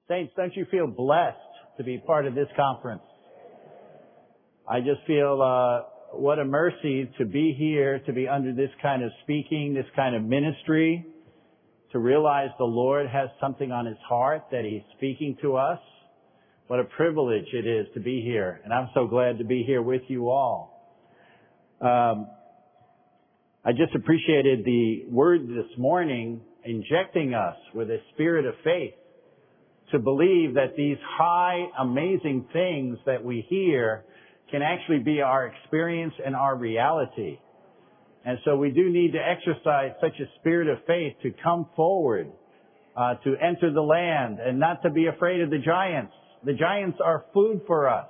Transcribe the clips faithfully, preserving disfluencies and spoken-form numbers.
Saints, don't you feel blessed to be part of this conference? I just feel uh, what a mercy to be here, to be under this kind of speaking, this kind of ministry, to realize the Lord has something on His heart that He's speaking to us. What a privilege it is to be here, and I'm so glad to be here with you all. Um, I just appreciated the word this morning injecting us with a spirit of faith to believe that these high, amazing things that we hear can actually be our experience and our reality. And so we do need to exercise such a spirit of faith to come forward, uh, to enter the land and not to be afraid of the giants. The giants are food for us.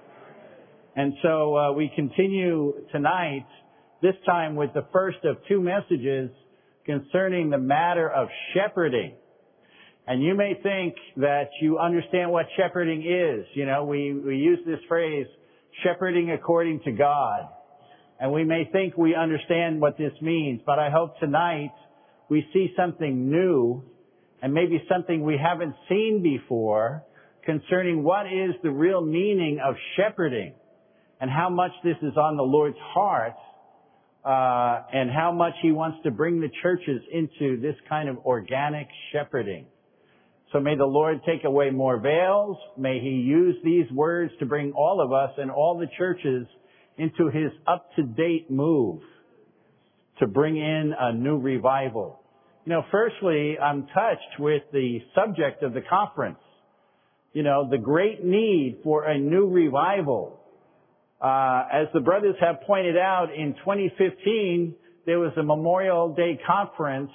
And so uh, we continue tonight, this time with the first of two messages concerning the matter of shepherding. And you may think that you understand what shepherding is. You know, we, we use this phrase, shepherding according to God. And we may think we understand what this means, but I hope tonight we see something new and maybe something we haven't seen before concerning what is the real meaning of shepherding and how much this is on the Lord's heart, uh, and how much He wants to bring the churches into this kind of organic shepherding. So may the Lord take away more veils. May He use these words to bring all of us and all the churches into His up-to-date move to bring in a new revival. You know, firstly, I'm touched with the subject of the conference. You know, the great need for a new revival. Uh, as the brothers have pointed out, in twenty fifteen, there was a Memorial Day conference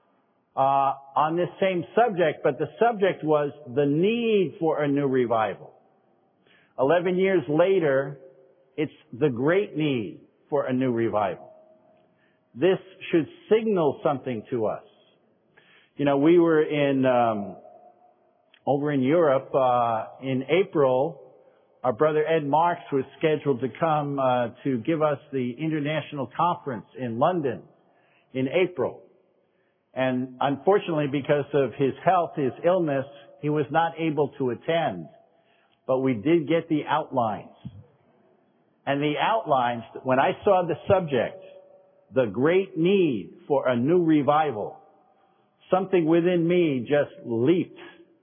Uh, on this same subject, but the subject was the need for a new revival. Eleven years later, it's the great need for a new revival. This should signal something to us. You know, we were in, um, over in Europe, uh, in April. Our brother Ed Marks was scheduled to come, uh, to give us the international conference in London in April. And unfortunately, because of his health, his illness, he was not able to attend. But we did get the outlines. And the outlines, when I saw the subject, the great need for a new revival, something within me just leaped.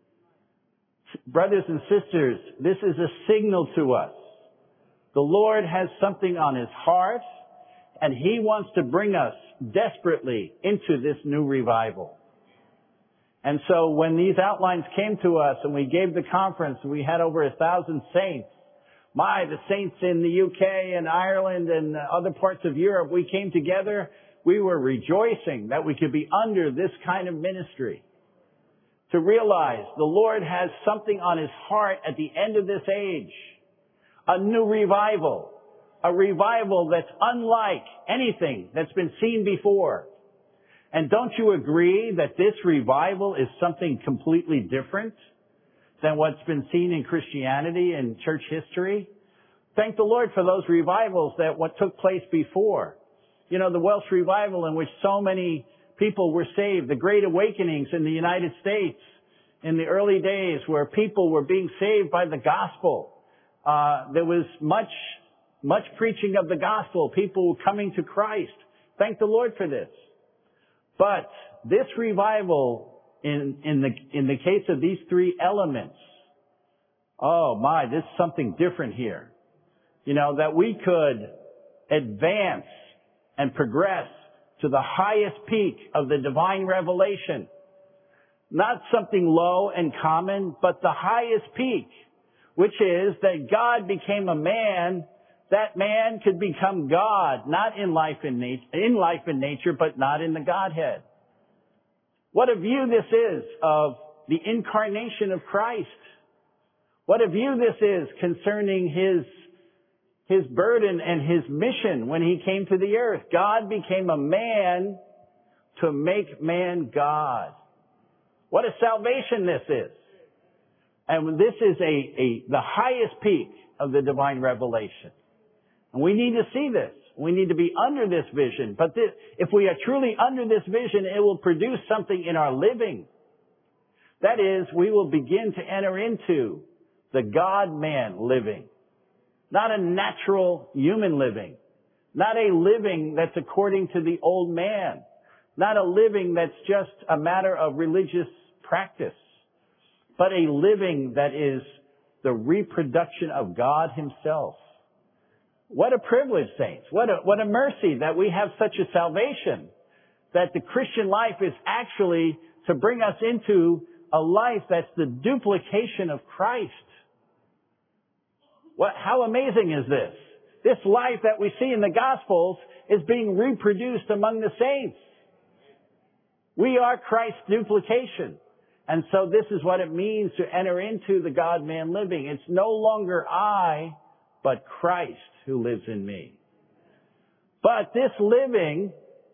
Brothers and sisters, this is a signal to us. The Lord has something on His heart, and He wants to bring us desperately into this new revival. And so when these outlines came to us and we gave the conference, we had over a thousand saints. My, the saints in the U K and Ireland and other parts of Europe, we came together. We were rejoicing that we could be under this kind of ministry. To realize the Lord has something on His heart at the end of this age. A new revival. A revival that's unlike anything that's been seen before. And don't you agree that this revival is something completely different than what's been seen in Christianity and church history? Thank the Lord for those revivals that what took place before. You know, the Welsh revival in which so many people were saved, the Great Awakenings in the United States in the early days where people were being saved by the gospel. Uh, there was much Much preaching of the gospel, people coming to Christ. Thank the Lord for this. But this revival, in, in the, in the case of these three elements, oh my, this is something different here. You know, that we could advance and progress to the highest peak of the divine revelation. Not something low and common, but the highest peak, which is that God became a man. That man could become God, not in life and nature, in life and nature, but not in the Godhead. What a view this is of the incarnation of Christ. What a view this is concerning His, His burden and His mission when He came to the earth. God became a man to make man God. What a salvation this is. And this is a, a the highest peak of the divine revelation. And we need to see this. We need to be under this vision. But this, if we are truly under this vision, it will produce something in our living. That is, we will begin to enter into the God-man living. Not a natural human living. Not a living that's according to the old man. Not a living that's just a matter of religious practice. But a living that is the reproduction of God Himself. What a privilege, saints. What a, what a mercy that we have such a salvation. That the Christian life is actually to bring us into a life that's the duplication of Christ. What, how amazing is this? This life that we see in the Gospels is being reproduced among the saints. We are Christ's duplication. And so this is what it means to enter into the God-man living. It's no longer I, but Christ who lives in me. But this living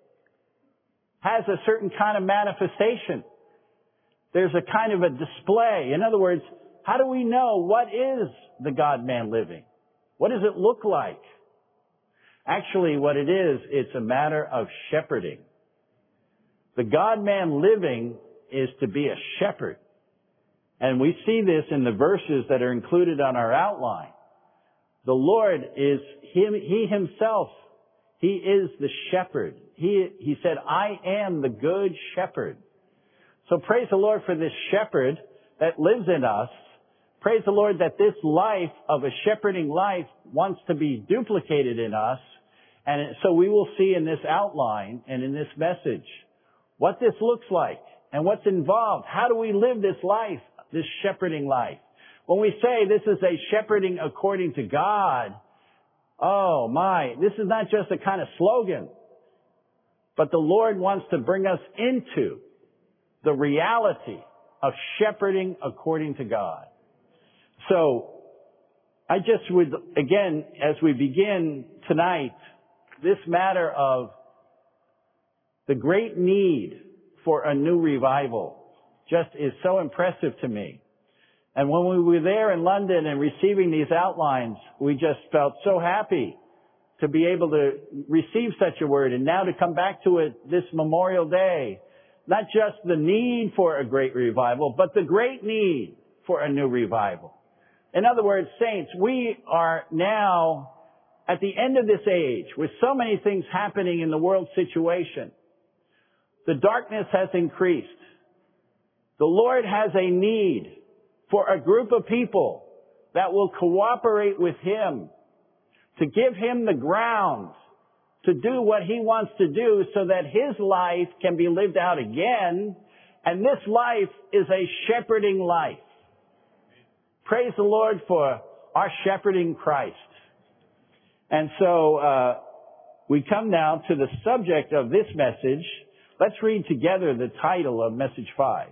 has a certain kind of manifestation. There's a kind of a display. In other words, how do we know what is the God-man living? What does it look like? Actually, what it is, it's a matter of shepherding. The God-man living is to be a shepherd. And we see this in the verses that are included on our outline. The Lord is Him, He Himself. He is the shepherd. He, he said, I am the good shepherd. So praise the Lord for this shepherd that lives in us. Praise the Lord that this life of a shepherding life wants to be duplicated in us. And so we will see in this outline and in this message what this looks like and what's involved. How do we live this life, this shepherding life? When we say this is a shepherding according to God, oh my, this is not just a kind of slogan, but the Lord wants to bring us into the reality of shepherding according to God. So, I just would, again, as we begin tonight, this matter of the great need for a new revival just is so impressive to me. And when we were there in London and receiving these outlines, we just felt so happy to be able to receive such a word and now to come back to it this Memorial Day. Not just the need for a great revival, but the great need for a new revival. In other words, saints, we are now at the end of this age with so many things happening in the world situation. The darkness has increased. The Lord has a need for a group of people that will cooperate with Him to give Him the ground to do what He wants to do so that His life can be lived out again. And this life is a shepherding life. Praise the Lord for our shepherding Christ. And so uh, we come now to the subject of this message. Let's read together the title of message five.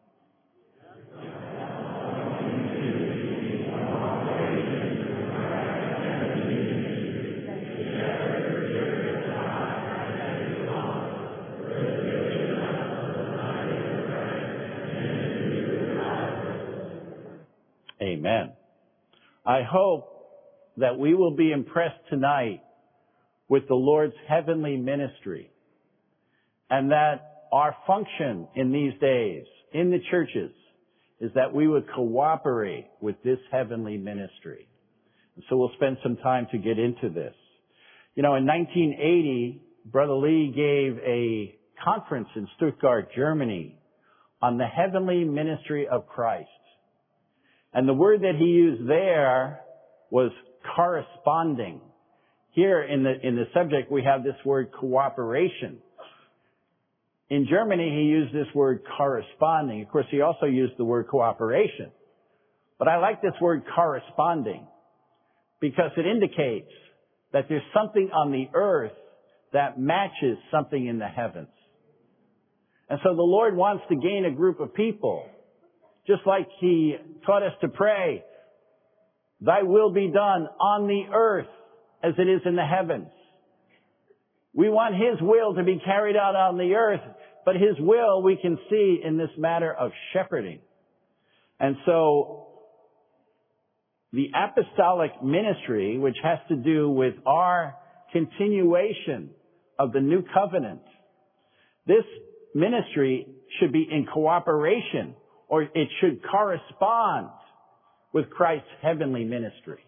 Amen. I hope that we will be impressed tonight with the Lord's heavenly ministry and that our function in these days in the churches is that we would cooperate with this heavenly ministry. And so we'll spend some time to get into this. You know, in nineteen eighty, Brother Lee gave a conference in Stuttgart, Germany on the heavenly ministry of Christ. And the word that he used there was corresponding. Here in the, in the subject, we have this word cooperation. In Germany, he used this word corresponding. Of course, he also used the word cooperation. But I like this word corresponding because it indicates that there's something on the earth that matches something in the heavens. And so the Lord wants to gain a group of people, just like He taught us to pray, Thy will be done on the earth as it is in the heavens. We want His will to be carried out on the earth, but His will we can see in this matter of shepherding. And so, the apostolic ministry, which has to do with our continuation of the new covenant, this ministry should be in cooperation or it should correspond with Christ's heavenly ministry.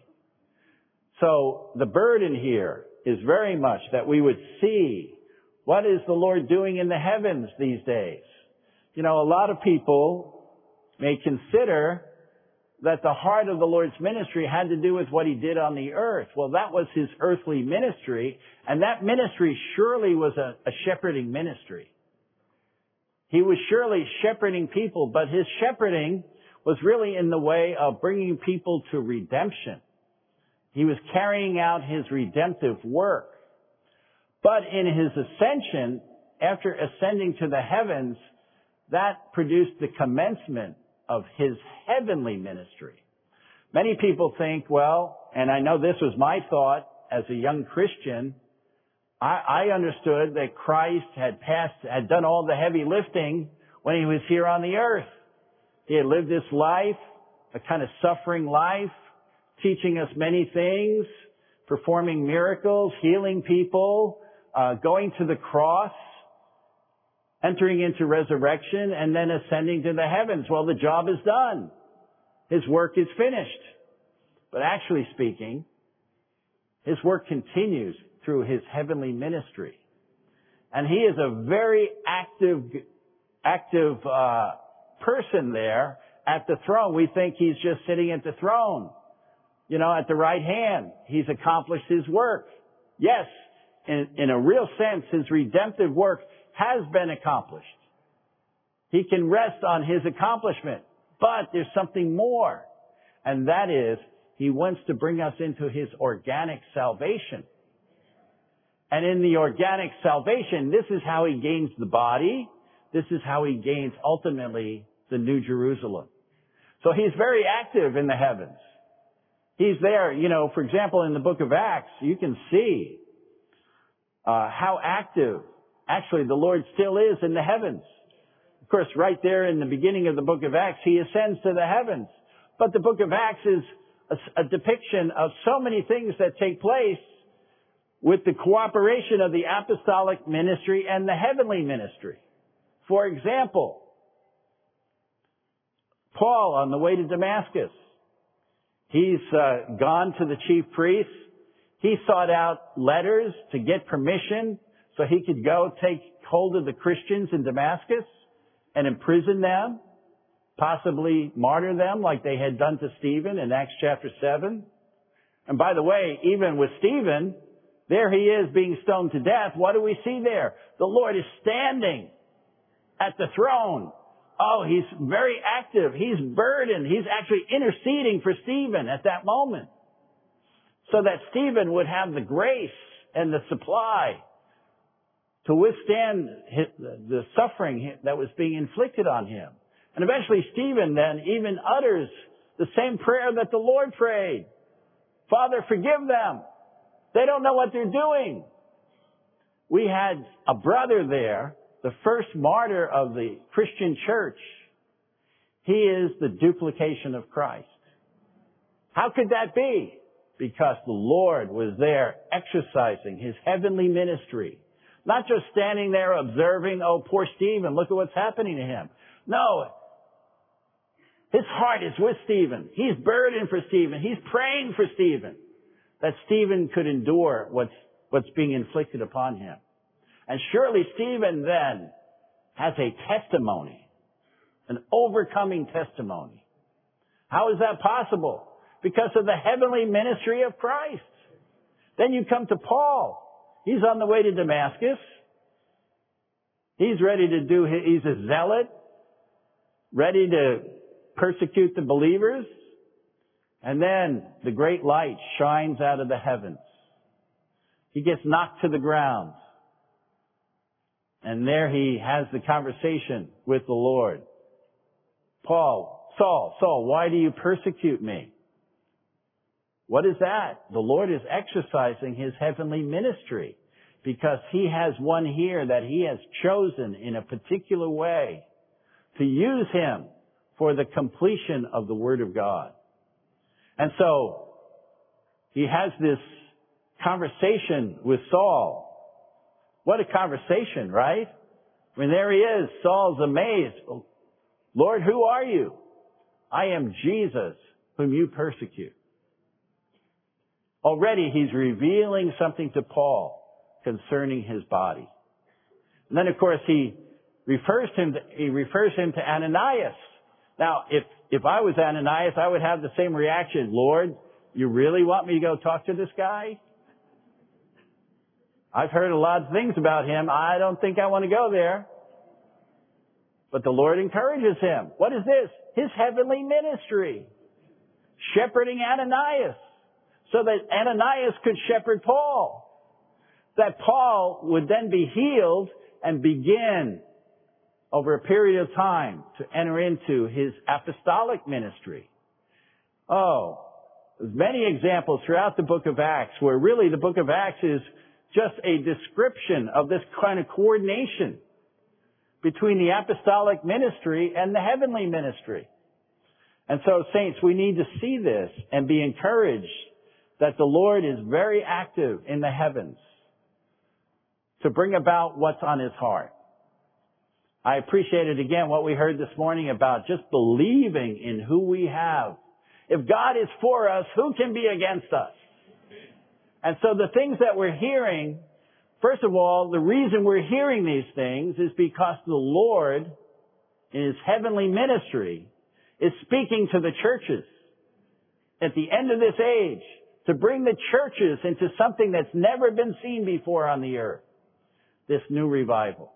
So the burden here is very much that we would see what is the Lord doing in the heavens these days. You know, a lot of people may consider that the heart of the Lord's ministry had to do with what he did on the earth. Well, that was his earthly ministry, and that ministry surely was a, a shepherding ministry. He was surely shepherding people, but his shepherding was really in the way of bringing people to redemption. He was carrying out his redemptive work. But in his ascension, after ascending to the heavens, that produced the commencement of his heavenly ministry. Many people think, well, and I know this was my thought as a young Christian, I, I understood that Christ had passed, had done all the heavy lifting when he was here on the earth. He had lived this life, a kind of suffering life, teaching us many things, performing miracles, healing people, uh, going to the cross, entering into resurrection, and then ascending to the heavens. Well, the job is done. His work is finished. But actually speaking, his work continues through his heavenly ministry. And he is a very active, active uh, person there at the throne. We think he's just sitting at the throne, you know, at the right hand. He's accomplished his work. Yes, in, in a real sense, his redemptive work has been accomplished. He can rest on his accomplishment. But there's something more. And that is, he wants to bring us into his organic salvation. And in the organic salvation, this is how he gains the body. This is how he gains ultimately the New Jerusalem. So he's very active in the heavens. He's there, you know, for example, in the book of Acts, you can see uh, how active actually the Lord still is in the heavens. Of course, right there in the beginning of the book of Acts, he ascends to the heavens. But the book of Acts is a, a depiction of so many things that take place with the cooperation of the apostolic ministry and the heavenly ministry. For example, Paul on the way to Damascus, he's uh, gone to the chief priests. He sought out letters to get permission so he could go take hold of the Christians in Damascus and imprison them, possibly martyr them like they had done to Stephen in Acts chapter seven. And by the way, even with Stephen, there he is being stoned to death. What do we see there? The Lord is standing at the throne. Oh, he's very active. He's burdened. He's actually interceding for Stephen at that moment, so that Stephen would have the grace and the supply to withstand his, the suffering that was being inflicted on him. And eventually Stephen then even utters the same prayer that the Lord prayed. Father, forgive them. They don't know what they're doing. We had a brother there, the first martyr of the Christian church. He is the duplication of Christ. How could that be? Because the Lord was there exercising his heavenly ministry. Not just standing there observing, oh, poor Stephen, look at what's happening to him. No. His heart is with Stephen. He's burdened for Stephen. He's praying for Stephen, that Stephen could endure what's, what's being inflicted upon him. And surely Stephen then has a testimony, an overcoming testimony. How is that possible? Because of the heavenly ministry of Christ. Then you come to Paul. He's on the way to Damascus. He's ready to do, he's a zealot, ready to persecute the believers. And then the great light shines out of the heavens. He gets knocked to the ground. And there he has the conversation with the Lord. Paul, Saul, Saul, why do you persecute me? What is that? The Lord is exercising his heavenly ministry because he has one here that he has chosen in a particular way to use him for the completion of the Word of God. And so he has this conversation with Saul. What a conversation, right? I mean, there he is. Saul's amazed. Lord, who are you? I am Jesus, whom you persecute. Already he's revealing something to Paul concerning his body. And then, of course, he refers him to, he refers him to Ananias. Now, if, if I was Ananias, I would have the same reaction. Lord, you really want me to go talk to this guy? I've heard a lot of things about him. I don't think I want to go there. But the Lord encourages him. What is this? His heavenly ministry. Shepherding Ananias. So that Ananias could shepherd Paul. That Paul would then be healed and begin over a period of time to enter into his apostolic ministry. Oh, there's many examples throughout the book of Acts where really the book of Acts is just a description of this kind of coordination between the apostolic ministry and the heavenly ministry. And so, saints, we need to see this and be encouraged that the Lord is very active in the heavens to bring about what's on his heart. I appreciated again what we heard this morning about just believing in who we have. If God is for us, who can be against us? And so the things that we're hearing, first of all, the reason we're hearing these things is because the Lord, in his heavenly ministry, is speaking to the churches at the end of this age to bring the churches into something that's never been seen before on the earth. This new revival.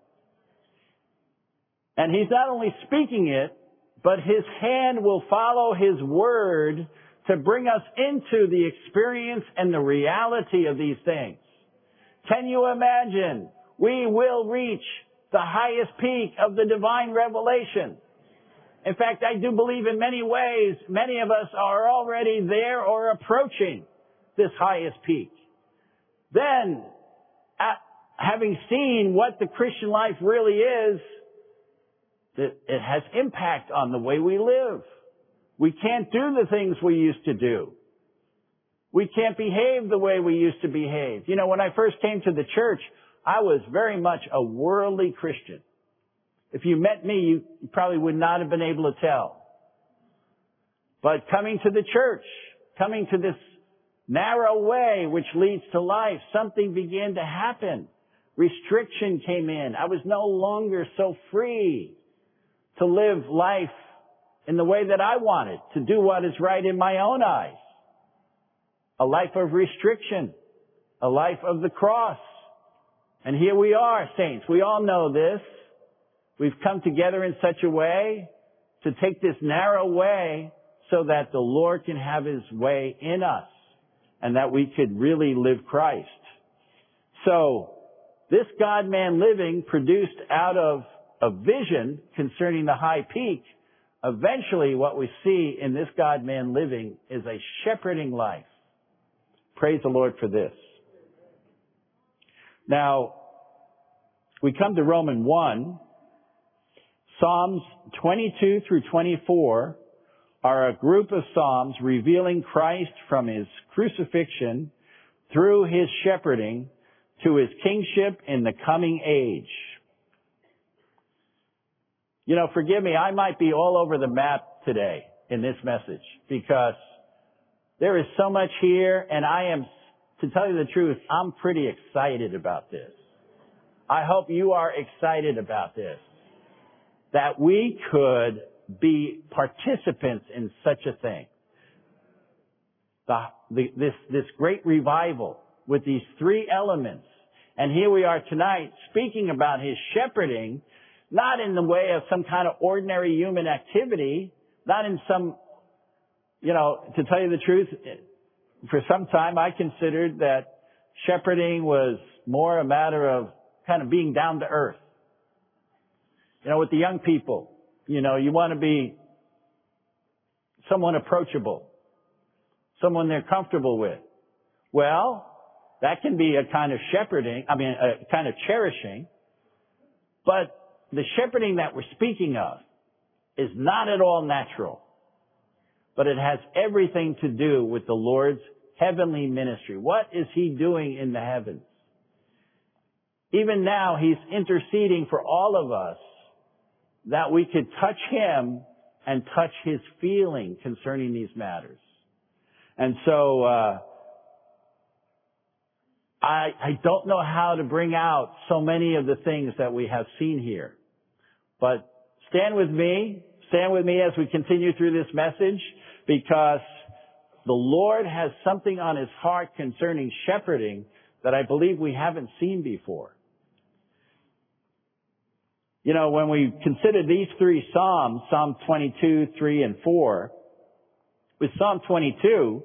And he's not only speaking it, but his hand will follow his word to bring us into the experience and the reality of these things. Can you imagine? We will reach the highest peak of the divine revelation. In fact, I do believe in many ways, many of us are already there or approaching this highest peak. Then, at, having seen what the Christian life really is, it, it has impact on the way we live. We can't do the things we used to do. We can't behave the way we used to behave. You know, when I first came to the church, I was very much a worldly Christian. If you met me, you probably would not have been able to tell. But coming to the church, coming to this narrow way which leads to life, something began to happen. Restriction came in. I was no longer so free to live life in the way that I wanted, to do what is right in my own eyes. A life of restriction, a life of the cross. And here we are, saints. We all know this. We've come together in such a way to take this narrow way so that the Lord can have his way in us and that we could really live Christ. So, this God-man living produced out of a vision concerning the high peak. Eventually, what we see in this God-man living is a shepherding life. Praise the Lord for this. Now, we come to Romans one. Psalms twenty-two through twenty-four are a group of psalms revealing Christ from his crucifixion through his shepherding to his kingship in the coming age. You know, forgive me, I might be all over the map today in this message because there is so much here, and I am, to tell you the truth, I'm pretty excited about this. I hope you are excited about this. That we could be participants in such a thing. The, the, this, this great revival with these three elements. And here we are tonight speaking about his shepherding, not in the way of some kind of ordinary human activity, not in some, you know, to tell you the truth, for some time I considered that shepherding was more a matter of kind of being down to earth. You know, with the young people, you know, you want to be someone approachable, someone they're comfortable with. Well, that can be a kind of shepherding, I mean, a kind of cherishing, but the shepherding that we're speaking of is not at all natural, but it has everything to do with the Lord's heavenly ministry. What is he doing in the heavens? Even now, he's interceding for all of us that we could touch him and touch his feeling concerning these matters. And so, uh, I, I don't know how to bring out so many of the things that we have seen here. But stand with me, stand with me as we continue through this message, because the Lord has something on his heart concerning shepherding that I believe we haven't seen before. You know, when we consider these three Psalms, Psalm twenty-two, three, and four, with Psalm twenty-two,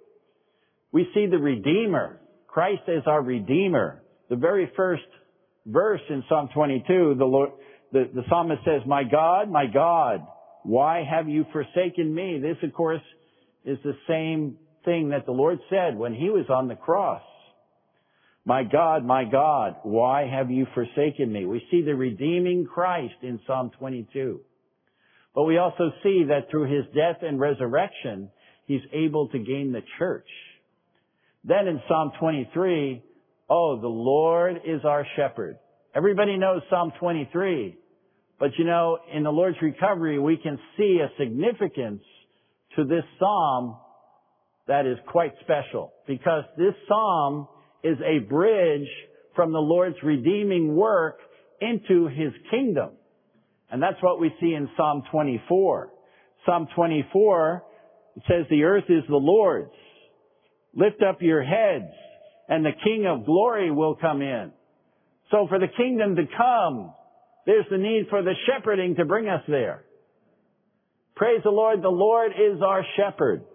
we see the Redeemer. Christ as our Redeemer. The very first verse in Psalm twenty-two, the, Lord, the, the psalmist says, "My God, my God, why have you forsaken me?" This, of course, is the same thing that the Lord said when he was on the cross. "My God, my God, why have you forsaken me?" We see the redeeming Christ in Psalm twenty-two. But we also see that through his death and resurrection, he's able to gain the church. Then in Psalm twenty-three, oh, the Lord is our shepherd. Everybody knows Psalm twenty-three. But you know, in the Lord's recovery, we can see a significance to this psalm that is quite special. Because this psalm is a bridge from the Lord's redeeming work into his kingdom. And that's what we see in Psalm twenty-four. Psalm twenty-four, it says, "The earth is the Lord's. Lift up your heads, and the King of glory will come in." So for the kingdom to come, there's the need for the shepherding to bring us there. Praise the Lord. The Lord is our shepherd.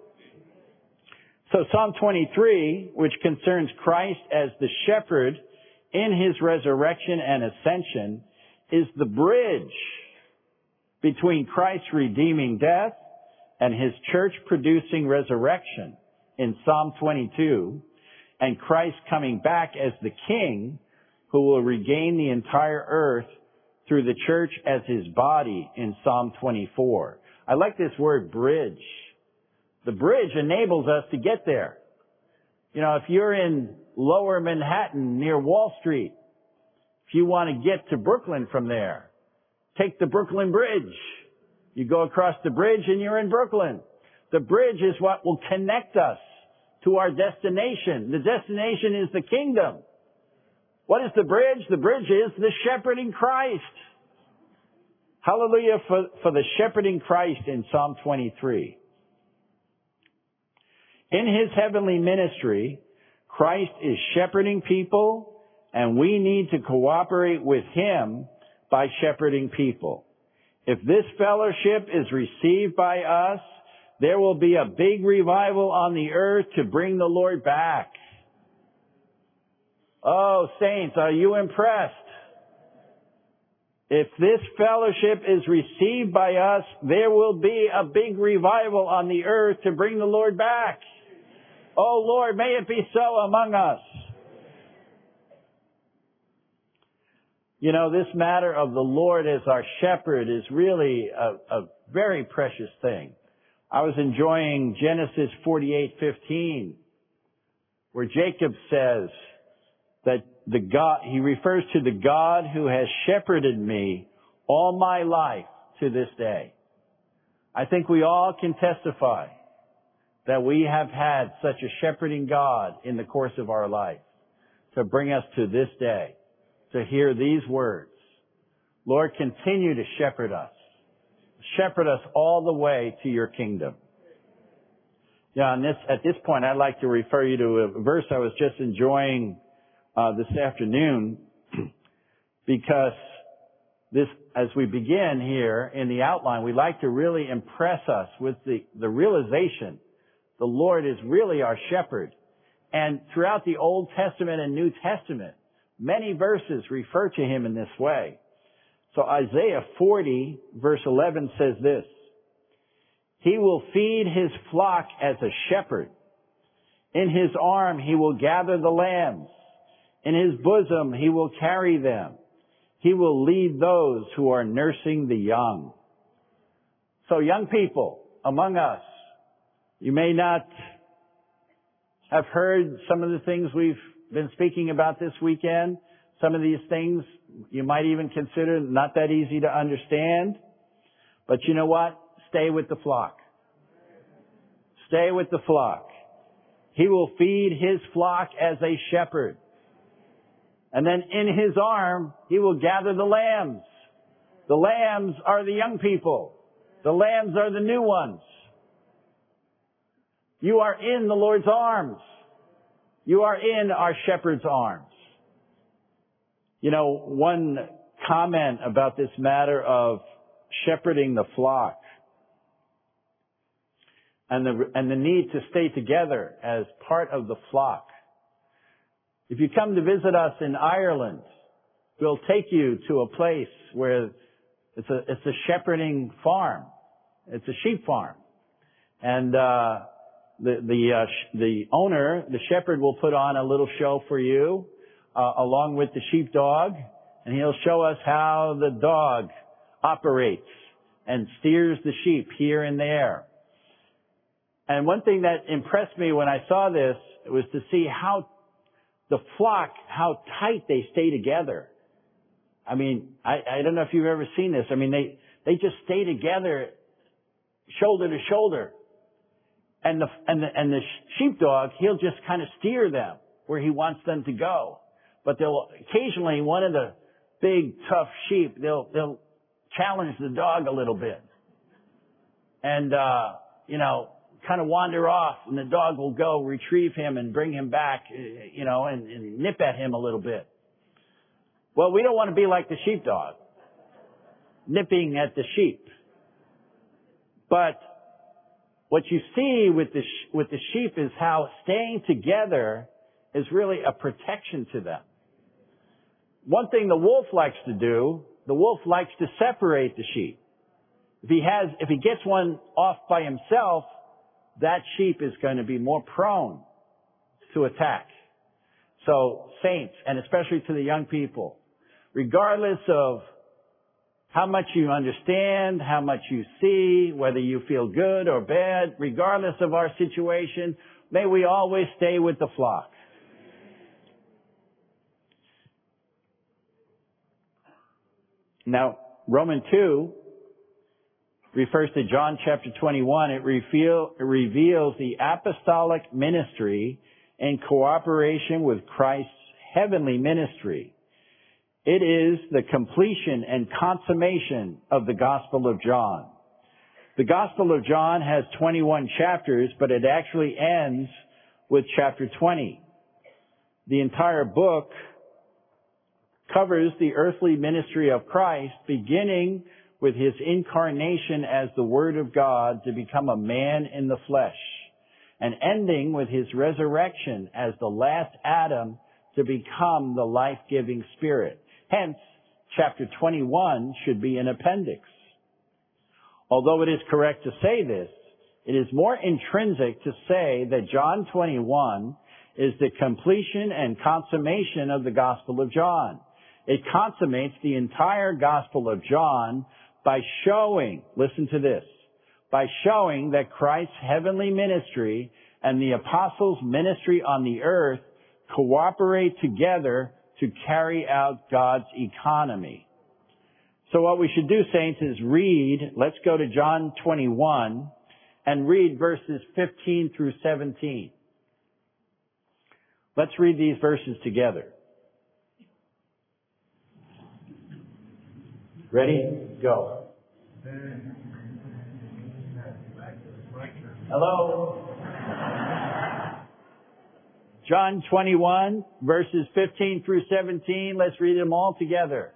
So Psalm twenty-three, which concerns Christ as the shepherd in his resurrection and ascension, is the bridge between Christ's redeeming death and his church producing resurrection in Psalm twenty-two, and Christ coming back as the King who will regain the entire earth through the church as his body in Psalm twenty-four. I like this word bridge. The bridge enables us to get there. You know, if you're in lower Manhattan near Wall Street, if you want to get to Brooklyn from there, take the Brooklyn Bridge. You go across the bridge and you're in Brooklyn. The bridge is what will connect us to our destination. The destination is the kingdom. What is the bridge? The bridge is the shepherding Christ. Hallelujah for, for the shepherding Christ in Psalm twenty-three. In his heavenly ministry, Christ is shepherding people, and we need to cooperate with him by shepherding people. If this fellowship is received by us, there will be a big revival on the earth to bring the Lord back. Oh, saints, are you impressed? If this fellowship is received by us, there will be a big revival on the earth to bring the Lord back. Oh, Lord, may it be so among us. You know, this matter of the Lord as our shepherd is really a, a very precious thing. I was enjoying Genesis forty-eight fifteen, where Jacob says that the God, he refers to the God who has shepherded me all my life to this day. I think we all can testify that we have had such a shepherding God in the course of our life to bring us to this day, to hear these words. Lord, continue to shepherd us. Shepherd us all the way to your kingdom. Yeah, and this, at this point, I'd like to refer you to a verse I was just enjoying uh, this afternoon, because this, as we begin here in the outline, we'd like to really impress us with the, the realization the Lord is really our shepherd. And throughout the Old Testament and New Testament, many verses refer to him in this way. So Isaiah forty verse eleven says this: "He will feed his flock as a shepherd. In his arm he will gather the lambs. In his bosom he will carry them. He will lead those who are nursing the young." So young people among us, you may not have heard some of the things we've been speaking about this weekend. Some of these things you might even consider not that easy to understand. But you know what? Stay with the flock. Stay with the flock. He will feed His flock as a shepherd. And then in His arm, He will gather the lambs. The lambs are the young people. The lambs are the new ones. You are in the Lord's arms. You are in our shepherd's arms. You know, one comment about this matter of shepherding the flock and the, and the need to stay together as part of the flock. If you come to visit us in Ireland, we'll take you to a place where it's a, it's a shepherding farm. It's a sheep farm. And, uh, the, the, uh, sh- the owner, the shepherd will put on a little show for you, uh, along with the sheepdog, and he'll show us how the dog operates and steers the sheep here and there. And one thing that impressed me when I saw this was to see how the flock, how tight they stay together. I mean, I, I don't know if you've ever seen this. I mean, they, they just stay together shoulder to shoulder. And the, and the, and the sheepdog, he'll just kind of steer them where he wants them to go. But they'll, occasionally one of the big tough sheep, they'll, they'll challenge the dog a little bit. And, uh, you know, kind of wander off, and the dog will go retrieve him and bring him back, you know, and, and nip at him a little bit. Well, we don't want to be like the sheepdog, nipping at the sheep. But what you see with the sh- with the sheep is how staying together is really a protection to them. One thing the wolf likes to do, the wolf likes to separate the sheep. If he has, if he gets one off by himself, that sheep is going to be more prone to attack. So, saints, and especially to the young people, regardless of how much you understand, how much you see, whether you feel good or bad, regardless of our situation, may we always stay with the flock. Now, Romans two refers to John chapter twenty-one. It, reveal, it reveals the apostolic ministry in cooperation with Christ's heavenly ministry. It is the completion and consummation of the Gospel of John. The Gospel of John has twenty-one chapters, but it actually ends with chapter twenty. The entire book covers the earthly ministry of Christ, beginning with His incarnation as the Word of God to become a man in the flesh, and ending with His resurrection as the last Adam to become the life-giving Spirit. Hence, chapter twenty-one should be an appendix. Although it is correct to say this, it is more intrinsic to say that John twenty-one is the completion and consummation of the Gospel of John. It consummates the entire Gospel of John by showing, listen to this, by showing that Christ's heavenly ministry and the apostles' ministry on the earth cooperate together to carry out God's economy. So what we should do, saints, is read, let's go to John twenty-one and read verses fifteen through seventeen. Let's read these verses together. Ready? Go. Hello? John twenty-one, verses fifteen through seventeen. Let's read them all together.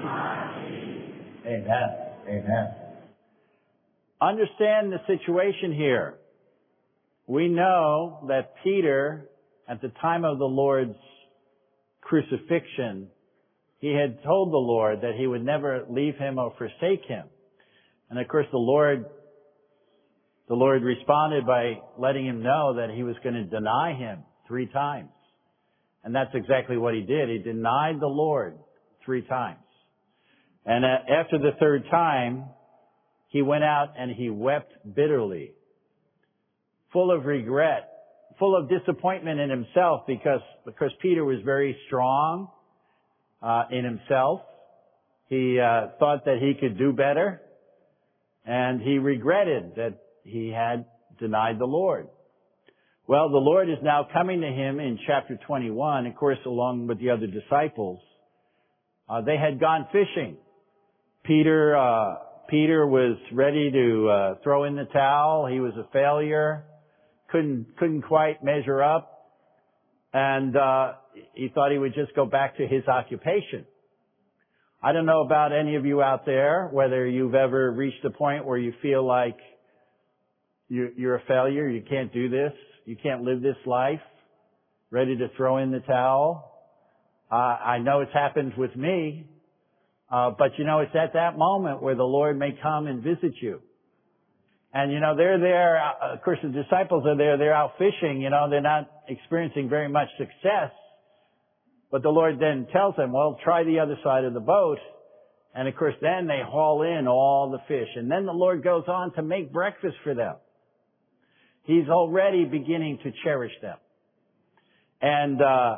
Amen. Amen. Understand the situation here. We know that Peter, at the time of the Lord's crucifixion, he had told the Lord that he would never leave him or forsake him. And of course the Lord, the Lord responded by letting him know that he was going to deny him three times. And that's exactly what he did. He denied the Lord three times. And after the third time, he went out and he wept bitterly, full of regret, full of disappointment in himself because, because Peter was very strong uh, in himself. He uh, thought that he could do better, and he regretted that he had denied the Lord. Well, the Lord is now coming to him in chapter twenty-one, of course, along with the other disciples. Uh, they had gone fishing. Peter, uh, Peter was ready to uh, throw in the towel. He was a failure. Couldn't, couldn't quite measure up. And, uh, he thought he would just go back to his occupation. I don't know about any of you out there, whether you've ever reached a point where you feel like you're, you're a failure, you can't do this, you can't live this life, ready to throw in the towel. Uh, I know it's happened with me. Uh, but you know, it's at that moment where the Lord may come and visit you. And you know, they're there, uh, of course the disciples are there, they're out fishing, you know, they're not experiencing very much success. But the Lord then tells them, well, try the other side of the boat. And of course then they haul in all the fish. And then the Lord goes on to make breakfast for them. He's already beginning to cherish them. And, uh,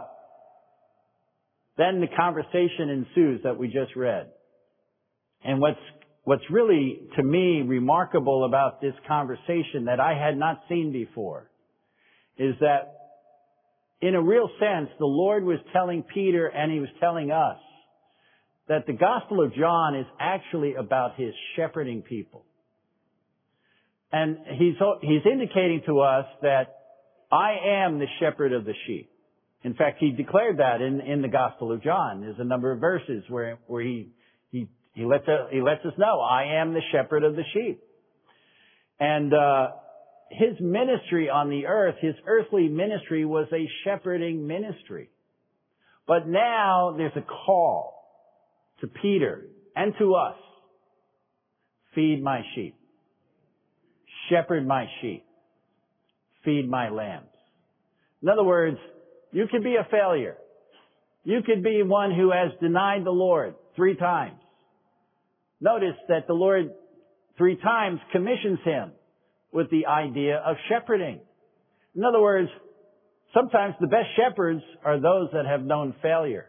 then the conversation ensues that we just read. And what's, what's really, to me, remarkable about this conversation that I had not seen before is that in a real sense, the Lord was telling Peter and he was telling us that the Gospel of John is actually about his shepherding people. And he's, he's indicating to us that I am the shepherd of the sheep. In fact, he declared that in, in the Gospel of John. There's a number of verses where, where he, he, he lets, uh, he lets us know, I am the shepherd of the sheep. And, uh, his ministry on the earth, his earthly ministry was a shepherding ministry. But now there's a call to Peter and to us. Feed my sheep. Shepherd my sheep. Feed my lambs. In other words, you could be a failure. You could be one who has denied the Lord three times. Notice that the Lord three times commissions him with the idea of shepherding. In other words, sometimes the best shepherds are those that have known failure.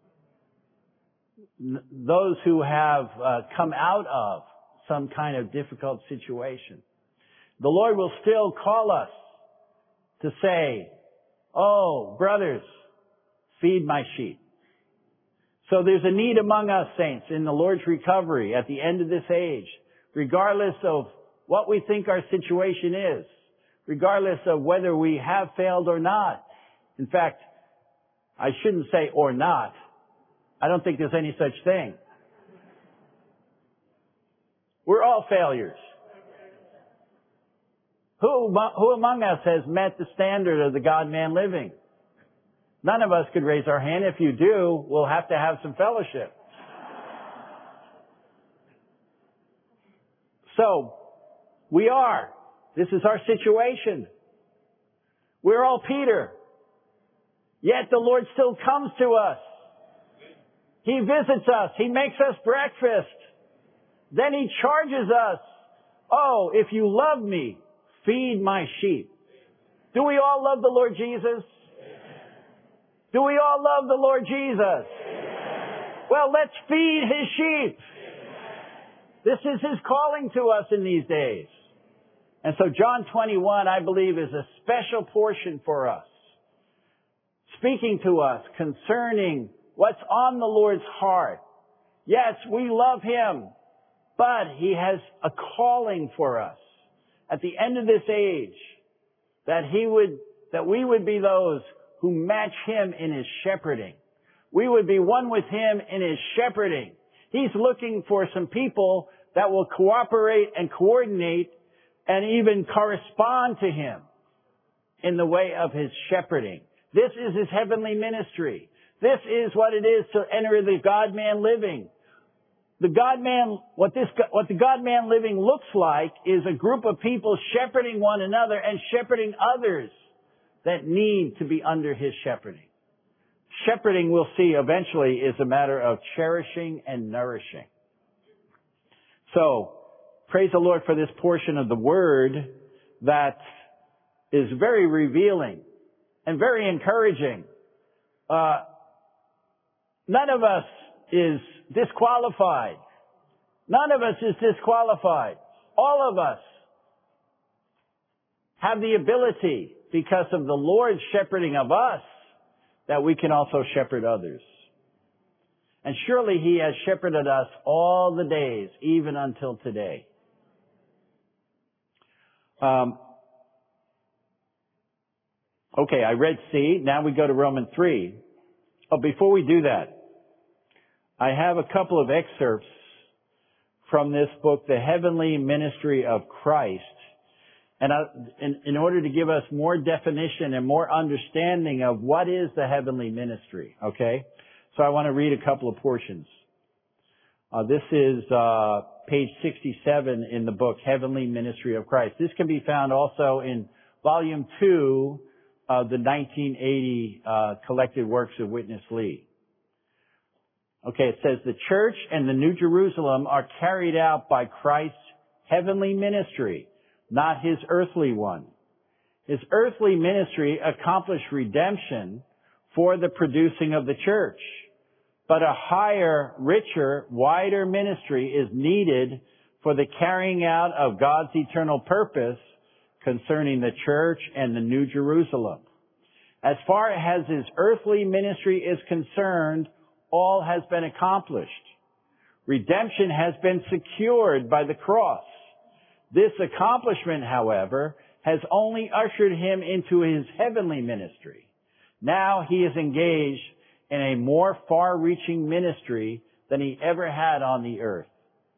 Those who have uh, come out of some kind of difficult situation. The Lord will still call us to say, oh, brothers, feed my sheep. So there's a need among us, saints, in the Lord's recovery at the end of this age, regardless of what we think our situation is, regardless of whether we have failed or not. In fact, I shouldn't say or not. I don't think there's any such thing. We're all failures. Who, who among us has met the standard of the God-man living? None of us could raise our hand. If you do, we'll have to have some fellowship. So, we are. This is our situation. We're all Peter. Yet the Lord still comes to us. He visits us. He makes us breakfast. Then He charges us. Oh, if you love me, feed my sheep. Do we all love the Lord Jesus? Do we all love the Lord Jesus? Well, let's feed His sheep. This is His calling to us in these days. And so John twenty-one, I believe, is a special portion for us, speaking to us concerning what's on the Lord's heart. Yes, we love Him, but He has a calling for us at the end of this age, that He would, that we would be those who match Him in His shepherding. We would be one with Him in His shepherding. He's looking for some people that will cooperate and coordinate and even correspond to Him in the way of His shepherding. This is His heavenly ministry. This is what it is to enter the God-man living. The God-man, what this, what the God-man living looks like is a group of people shepherding one another and shepherding others that need to be under His shepherding. Shepherding, we'll see eventually, is a matter of cherishing and nourishing. So, praise the Lord for this portion of the Word that is very revealing and very encouraging. Uh, none of us is disqualified. None of us is disqualified. All of us have the ability, because of the Lord's shepherding of us, that we can also shepherd others. And surely He has shepherded us all the days, even until today. Um, okay, I read C. Now we go to Romans three. Oh, before we do that, I have a couple of excerpts from this book, The Heavenly Ministry of Christ. And I, in, in order to give us more definition and more understanding of what is the heavenly ministry, okay? So I want to read a couple of portions. Uh, this is uh, page sixty-seven in the book, Heavenly Ministry of Christ. This can be found also in volume two of the nineteen eighty uh, Collected Works of Witness Lee. Okay, it says, the church and the New Jerusalem are carried out by Christ's heavenly ministry, not His earthly one. His earthly ministry accomplished redemption for the producing of the church. But a higher, richer, wider ministry is needed for the carrying out of God's eternal purpose concerning the church and the New Jerusalem. As far as His earthly ministry is concerned, all has been accomplished. Redemption has been secured by the cross. This accomplishment, however, has only ushered Him into His heavenly ministry. Now He is engaged in a more far-reaching ministry than He ever had on the earth.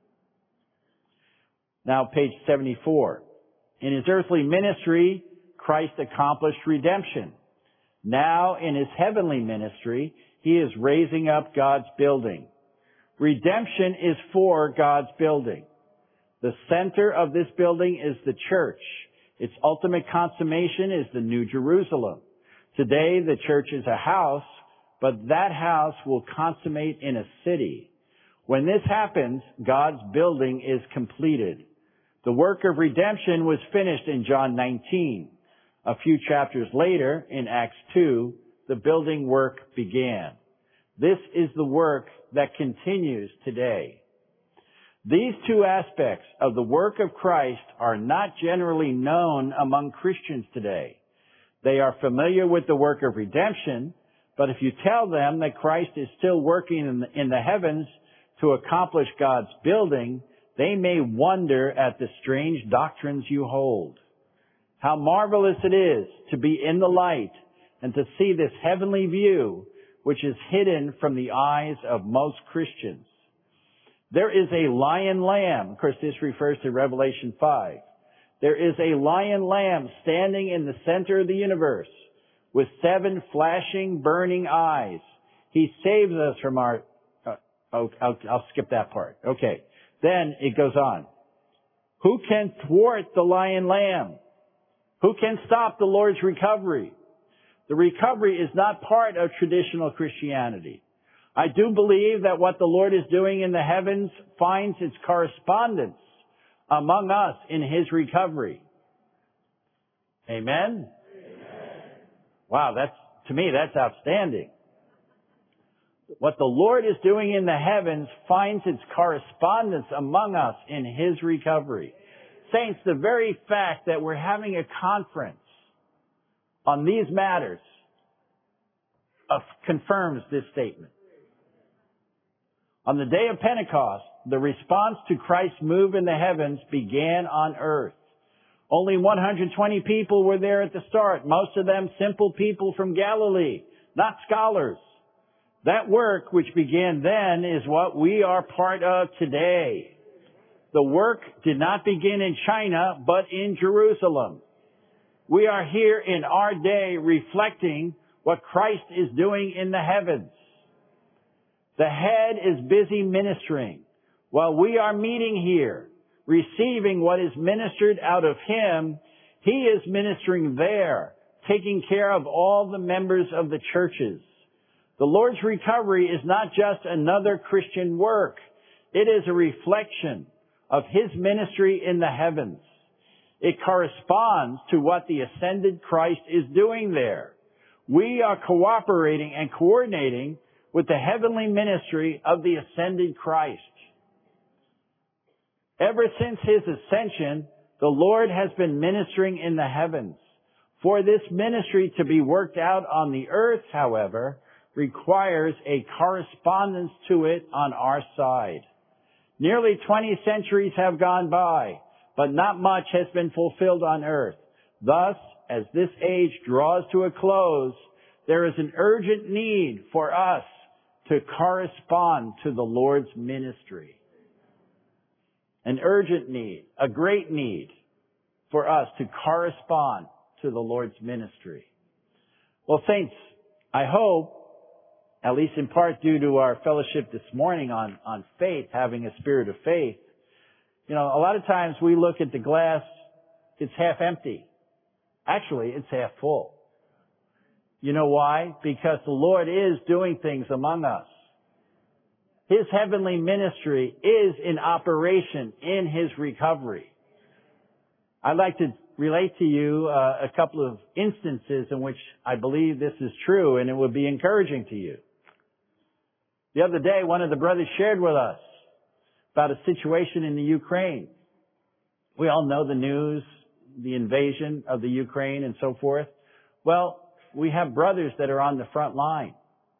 Now, page seventy-four. In His earthly ministry, Christ accomplished redemption. Now, in His heavenly ministry, He is raising up God's building. Redemption is for God's building. The center of this building is the church. Its ultimate consummation is the New Jerusalem. Today, the church is a house, but that house will consummate in a city. When this happens, God's building is completed. The work of redemption was finished in John nineteen. A few chapters later, in Acts two, the building work began. This is the work that continues today. These two aspects of the work of Christ are not generally known among Christians today. They are familiar with the work of redemption, but if you tell them that Christ is still working in the, in the heavens to accomplish God's building, they may wonder at the strange doctrines you hold. How marvelous it is to be in the light and to see this heavenly view, which is hidden from the eyes of most Christians. There is a lion lamb. Of course, this refers to Revelation five. There is a lion lamb standing in the center of the universe with seven flashing, burning eyes. He saves us from our... Uh, oh, I'll, I'll skip that part. Okay. Then it goes on. Who can thwart the lion lamb? Who can stop the Lord's recovery? The recovery is not part of traditional Christianity. I do believe that what the Lord is doing in the heavens finds its correspondence among us in His recovery. Amen? Amen. Wow, that's, to me, that's outstanding. What the Lord is doing in the heavens finds its correspondence among us in His recovery. Saints, the very fact that we're having a conference on these matters uh, confirms this statement. On the day of Pentecost, the response to Christ's move in the heavens began on earth. Only one hundred twenty people were there at the start, most of them simple people from Galilee, not scholars. That work which began then is what we are part of today. The work did not begin in China, but in Jerusalem. We are here in our day reflecting what Christ is doing in the heavens. The head is busy ministering while we are meeting here, receiving what is ministered out of him. He is ministering there, taking care of all the members of the churches. The Lord's recovery is not just another Christian work. It is a reflection of his ministry in the heavens. It corresponds to what the ascended Christ is doing there. We are cooperating and coordinating with the heavenly ministry of the ascended Christ. Ever since his ascension, the Lord has been ministering in the heavens. For this ministry to be worked out on the earth, however, requires a correspondence to it on our side. Nearly twenty centuries have gone by, but not much has been fulfilled on earth. Thus, as this age draws to a close, there is an urgent need for us to correspond to the Lord's ministry. An urgent need, a great need for us to correspond to the Lord's ministry. Well, saints, I hope, at least in part due to our fellowship this morning on, on faith, having a spirit of faith, you know, a lot of times we look at the glass, it's half empty. Actually, it's half full. You know why? Because the Lord is doing things among us. His heavenly ministry is in operation in his recovery. I'd like to relate to you uh, a couple of instances in which I believe this is true, and it would be encouraging to you. The other day, one of the brothers shared with us about a situation in the Ukraine. We all know the news, the invasion of the Ukraine and so forth. Well, we have brothers that are on the front line.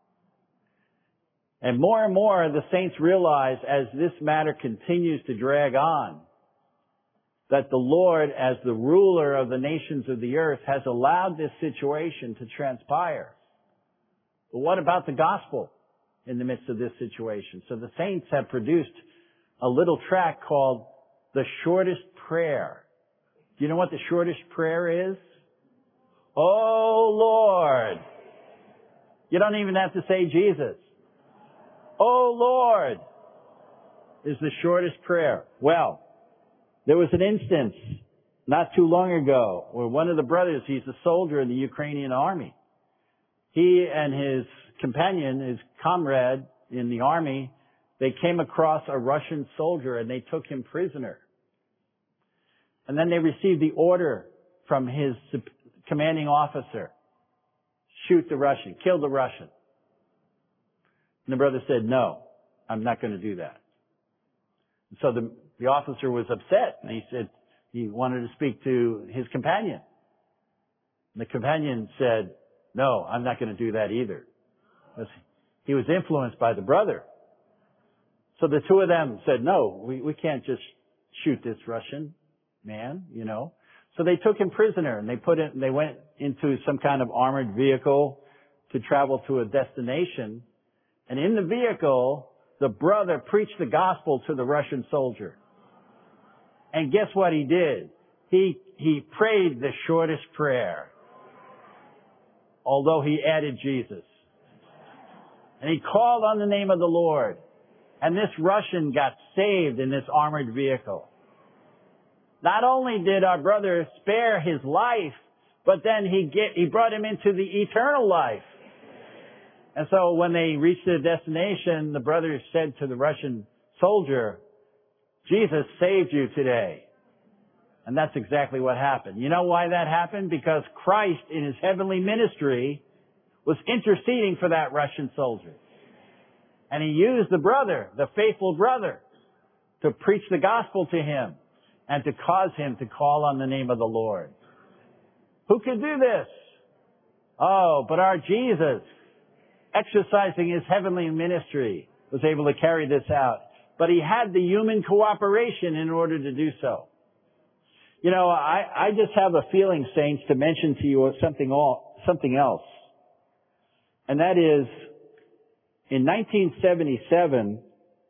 And more and more the saints realize as this matter continues to drag on, that the Lord, as the ruler of the nations of the earth, has allowed this situation to transpire. But what about the gospel in the midst of this situation? So the saints have produced a little tract called The Shortest Prayer. Do you know what the shortest prayer is? Oh Lord. You don't even have to say Jesus. Oh Lord is the shortest prayer. Well, there was an instance not too long ago where one of the brothers, he's a soldier in the Ukrainian army. He and his companion, his comrade in the army, they came across a Russian soldier and they took him prisoner. And then they received the order from his commanding officer, shoot the Russian, kill the Russian. And the brother said, no, I'm not going to do that. And so the, the officer was upset, and he said he wanted to speak to his companion. And the companion said, no, I'm not going to do that either. He was influenced by the brother. So the two of them said, no, we, we can't just shoot this Russian man, you know. So they took him prisoner, and they put it, they went into some kind of armored vehicle to travel to a destination. And in the vehicle, the brother preached the gospel to the Russian soldier. And guess what he did? He, he prayed the shortest prayer. Although he added Jesus. And he called on the name of the Lord. And this Russian got saved in this armored vehicle. Not only did our brother spare his life, but then he get, he brought him into the eternal life. And so when they reached their destination, the brother said to the Russian soldier, Jesus saved you today. And that's exactly what happened. You know why that happened? Because Christ in his heavenly ministry was interceding for that Russian soldier. And he used the brother, the faithful brother, to preach the gospel to him and to cause him to call on the name of the Lord. Who could do this? Oh, but our Jesus, exercising his heavenly ministry, was able to carry this out. But he had the human cooperation in order to do so. You know, I, I just have a feeling, saints, to mention to you something all, something else. And that is, In nineteen seventy-seven,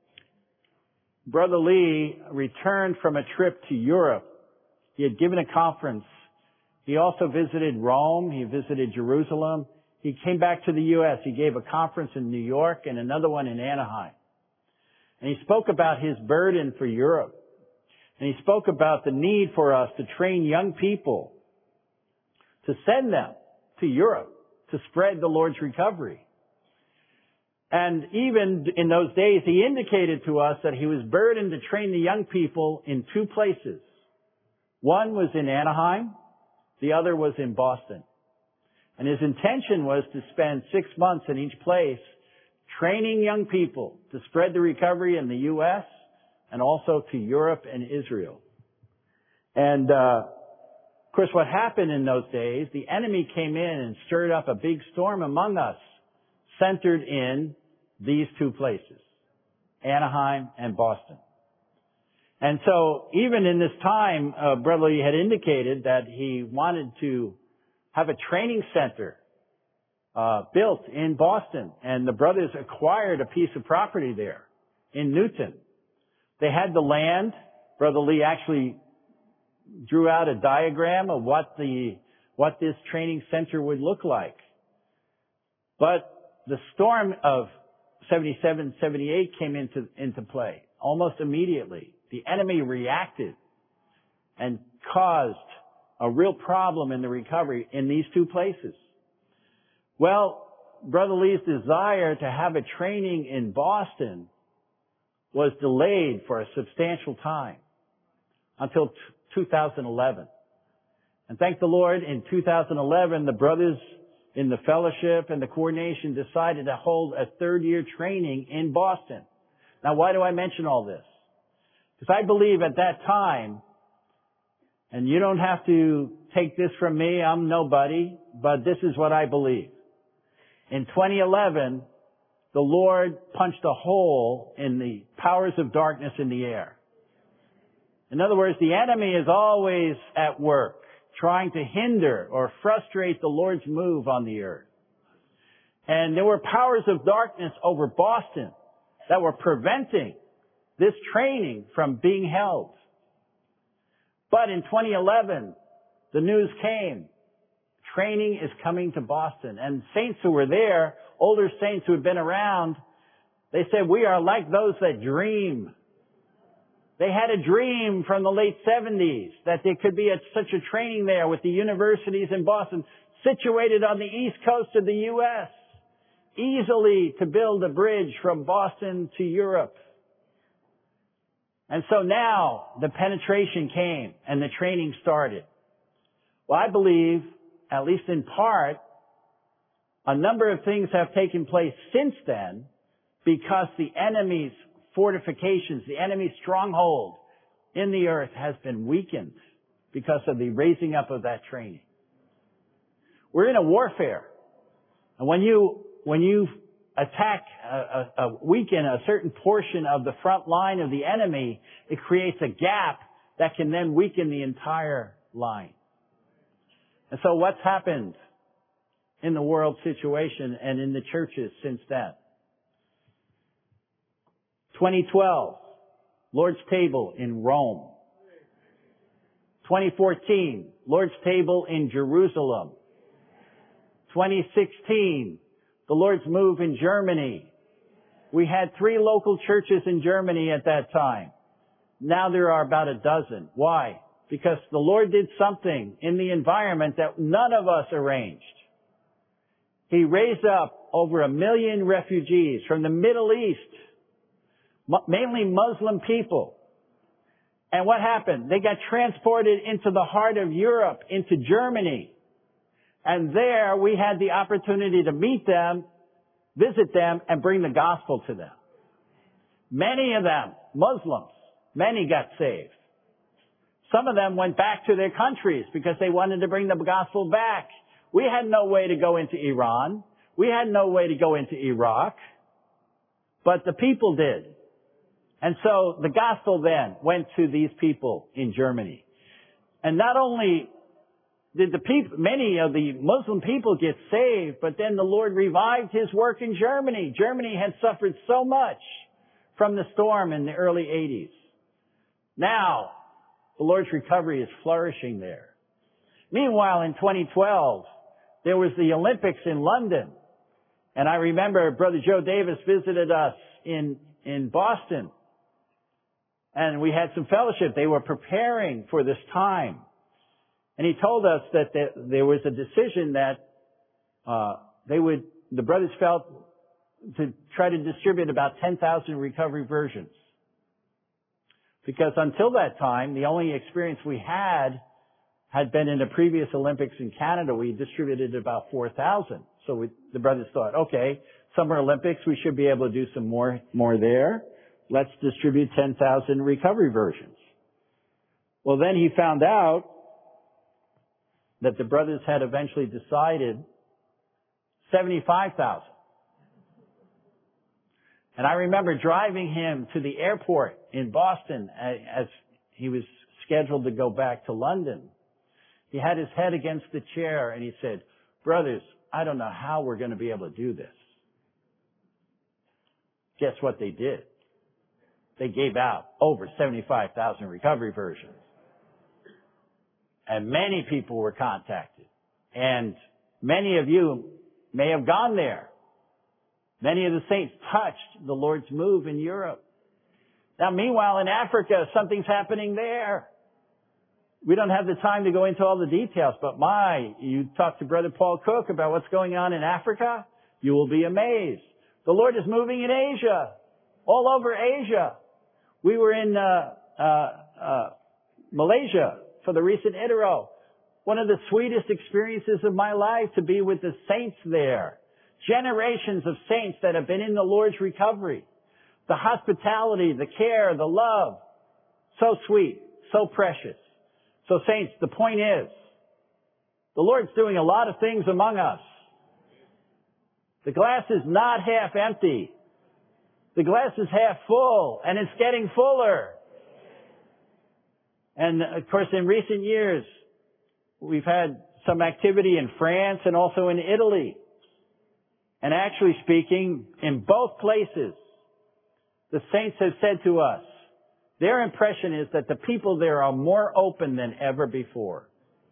Brother Lee returned from a trip to Europe. He had given a conference. He also visited Rome. He visited Jerusalem. He came back to the U S. He gave a conference in New York and another one in Anaheim. And he spoke about his burden for Europe. And he spoke about the need for us to train young people, to send them to Europe, to spread the Lord's recovery. And even in those days, he indicated to us that he was burdened to train the young people in two places. One was in Anaheim, the other was in Boston. And his intention was to spend six months in each place training young people to spread the recovery in the U S and also to Europe and Israel. And, uh, of course, what happened in those days, the enemy came in and stirred up a big storm among us, centered in these two places, Anaheim and Boston. And so even in this time, uh, Brother Lee had indicated that he wanted to have a training center uh, built in Boston. And the brothers acquired a piece of property there in Newton. They had the land. Brother Lee actually drew out a diagram of what the what this training center would look like. But the storm of seventy-seven, seventy-eight came into, into play almost immediately. The enemy reacted and caused a real problem in the recovery in these two places. Well, Brother Lee's desire to have a training in Boston was delayed for a substantial time until two thousand eleven. And thank the Lord, in two thousand eleven, the brothers in the fellowship and the coordination decided to hold a third year training in Boston. Now, why do I mention all this? Because I believe at that time, and you don't have to take this from me, I'm nobody, but this is what I believe. In twenty eleven, the Lord punched a hole in the powers of darkness in the air. In other words, the enemy is always at work, trying to hinder or frustrate the Lord's move on the earth. And there were powers of darkness over Boston that were preventing this training from being held. But in twenty eleven, the news came. Training is coming to Boston. And saints who were there, older saints who had been around, they said, we are like those that dream. They had a dream from the late seventies that there could be a, such a training there with the universities in Boston, situated on the east coast of the U S, easily to build a bridge from Boston to Europe. And so now the penetration came and the training started. Well, I believe, at least in part, a number of things have taken place since then because the enemy's fortifications, the enemy's stronghold in the earth has been weakened because of the raising up of that training. We're in a warfare. And when you, when you attack, a, a, a weaken a certain portion of the front line of the enemy, it creates a gap that can then weaken the entire line. And so what's happened in the world situation and in the churches since then? twenty twelve, Lord's Table in Rome. twenty fourteen, Lord's Table in Jerusalem. twenty sixteen, the Lord's move in Germany. We had three local churches in Germany at that time. Now there are about a dozen. Why? Because the Lord did something in the environment that none of us arranged. He raised up over a million refugees from the Middle East, mainly Muslim people. And what happened? They got transported into the heart of Europe, into Germany. And there we had the opportunity to meet them, visit them, and bring the gospel to them. Many of them, Muslims, many got saved. Some of them went back to their countries because they wanted to bring the gospel back. We had no way to go into Iran. We had no way to go into Iraq. But the people did. And so the gospel then went to these people in Germany. And not only did the people, many of the Muslim people get saved, but then the Lord revived His work in Germany. Germany had suffered so much from the storm in the early eighties. Now, the Lord's recovery is flourishing there. Meanwhile, in twenty twelve, there was the Olympics in London. And I remember Brother Joe Davis visited us in, in Boston. And we had some fellowship. They were preparing for this time. And he told us that there was a decision that uh, they would, the brothers felt, to try to distribute about ten thousand recovery versions. Because until that time, the only experience we had had been in the previous Olympics in Canada. We distributed about four thousand. So we, the brothers thought, okay, Summer Olympics, we should be able to do some more, more there. Let's distribute ten thousand recovery versions. Well, then he found out that the brothers had eventually decided seventy-five thousand. And I remember driving him to the airport in Boston as he was scheduled to go back to London. He had his head against the chair and he said, brothers, I don't know how we're going to be able to do this. Guess what they did? They gave out over seventy-five thousand recovery versions. And many people were contacted. And many of you may have gone there. Many of the saints touched the Lord's move in Europe. Now, meanwhile, in Africa, something's happening there. We don't have the time to go into all the details, but my, you talk to Brother Paul Cook about what's going on in Africa, you will be amazed. The Lord is moving in Asia, all over Asia. We were in uh, uh, uh, Malaysia for the recent Itero. One of the sweetest experiences of my life to be with the saints there. Generations of saints that have been in the Lord's recovery. The hospitality, the care, the love. So sweet, so precious. So saints, the point is, the Lord's doing a lot of things among us. The glass is not half empty. The glass is half full, and it's getting fuller. And of course, in recent years, we've had some activity in France and also in Italy. And actually speaking, in both places, the saints have said to us, their impression is that the people there are more open than ever before.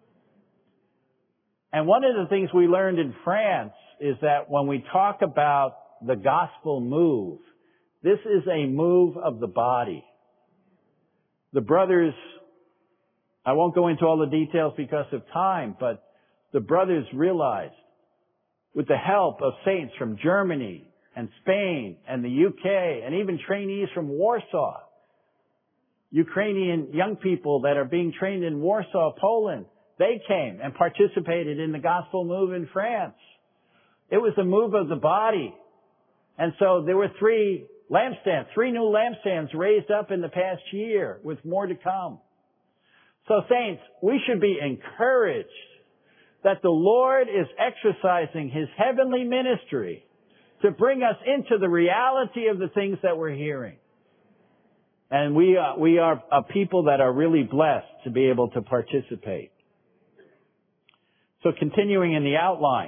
And one of the things we learned in France is that when we talk about the gospel move, this is a move of the body. The brothers, I won't go into all the details because of time, but the brothers realized, with the help of saints from Germany and Spain and the U K and even trainees from Warsaw, Ukrainian young people that are being trained in Warsaw, Poland, they came and participated in the gospel move in France. It was a move of the body. And so there were three lampstands, three new lampstands raised up in the past year with more to come. So saints, we should be encouraged that the Lord is exercising His heavenly ministry to bring us into the reality of the things that we're hearing. And we are, we are a people that are really blessed to be able to participate. So continuing in the outline.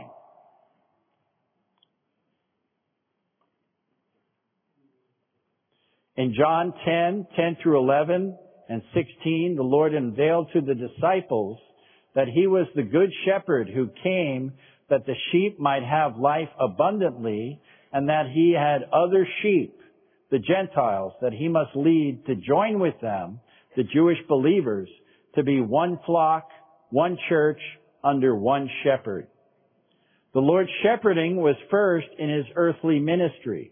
In John ten, ten through eleven and sixteen, the Lord unveiled to the disciples that He was the good shepherd who came that the sheep might have life abundantly, and that He had other sheep, the Gentiles, that He must lead to join with them, the Jewish believers, to be one flock, one church, under one shepherd. The Lord's shepherding was first in His earthly ministry.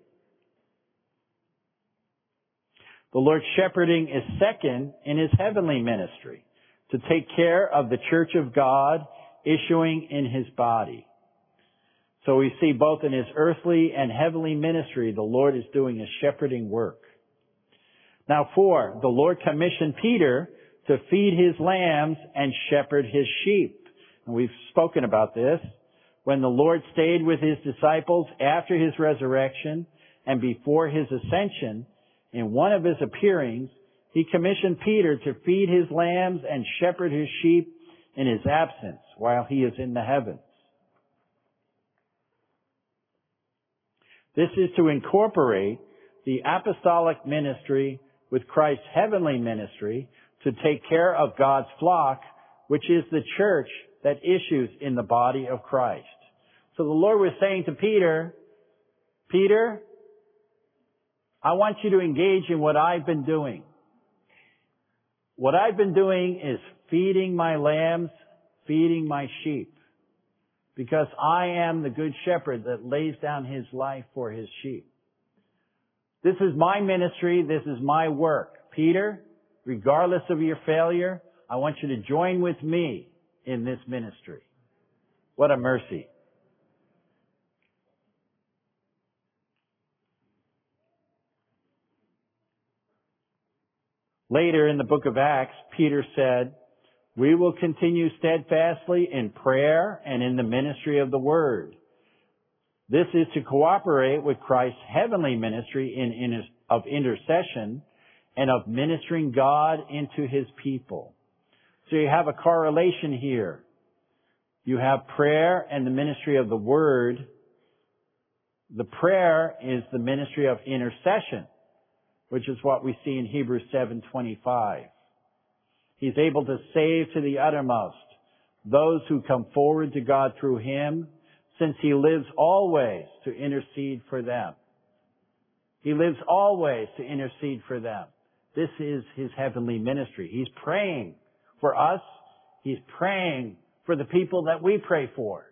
The Lord's shepherding is second in His heavenly ministry, to take care of the church of God issuing in His body. So we see both in His earthly and heavenly ministry, the Lord is doing a shepherding work. Now four, the Lord commissioned Peter to feed His lambs and shepherd His sheep. And we've spoken about this. When the Lord stayed with His disciples after His resurrection and before His ascension, in one of His appearings, He commissioned Peter to feed His lambs and shepherd His sheep in His absence, while he is in the heavens. This is to incorporate the apostolic ministry with Christ's heavenly ministry to take care of God's flock, which is the church that issues in the body of Christ. So the Lord was saying to Peter, Peter, I want you to engage in what I've been doing. What I've been doing is feeding my lambs, feeding my sheep. Because I am the good shepherd that lays down his life for his sheep. This is my ministry. This is my work. Peter, regardless of your failure, I want you to join with me in this ministry. What a mercy. Later in the book of Acts, Peter said, we will continue steadfastly in prayer and in the ministry of the word. This is to cooperate with Christ's heavenly ministry in, in, of intercession and of ministering God into his people. So you have a correlation here. You have prayer and the ministry of the word. The prayer is the ministry of intercession, which is what we see in Hebrews seven twenty-five. He's able to save to the uttermost those who come forward to God through him, since he lives always to intercede for them. He lives always to intercede for them. This is his heavenly ministry. He's praying for us. He's praying for the people that we pray for.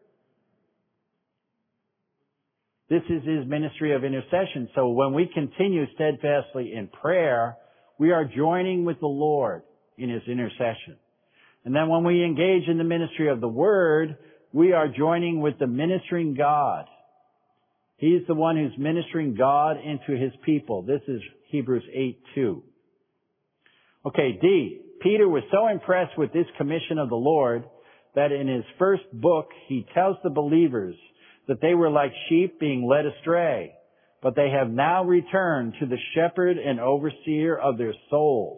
This is his ministry of intercession. So when we continue steadfastly in prayer, we are joining with the Lord in his intercession. And then when we engage in the ministry of the word, we are joining with the ministering God. He's the one who's ministering God into his people. This is Hebrews eight two. Okay, D. Peter was so impressed with this commission of the Lord that in his first book he tells the believers that they were like sheep being led astray, but they have now returned to the shepherd and overseer of their souls.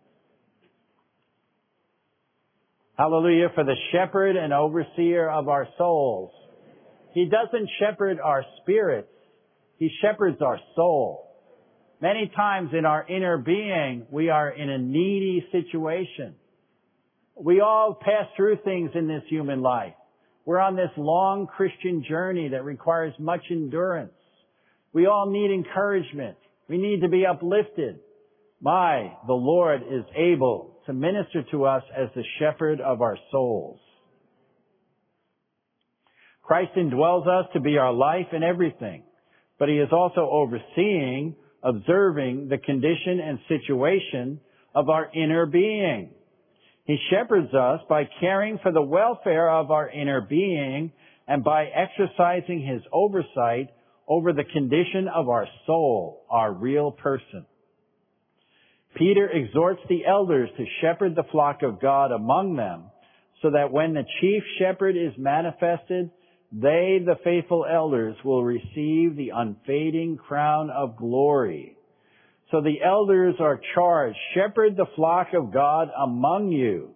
Hallelujah for the shepherd and overseer of our souls. He doesn't shepherd our spirits. He shepherds our soul. Many times in our inner being, we are in a needy situation. We all pass through things in this human life. We're on this long Christian journey that requires much endurance. We all need encouragement. We need to be uplifted. My, the Lord is able to minister to us as the shepherd of our souls. Christ indwells us to be our life and everything, but he is also overseeing, observing the condition and situation of our inner being. He shepherds us by caring for the welfare of our inner being and by exercising his oversight over the condition of our soul, our real person. Peter exhorts the elders to shepherd the flock of God among them, so that when the chief shepherd is manifested, they, the faithful elders, will receive the unfading crown of glory. So the elders are charged, shepherd the flock of God among you.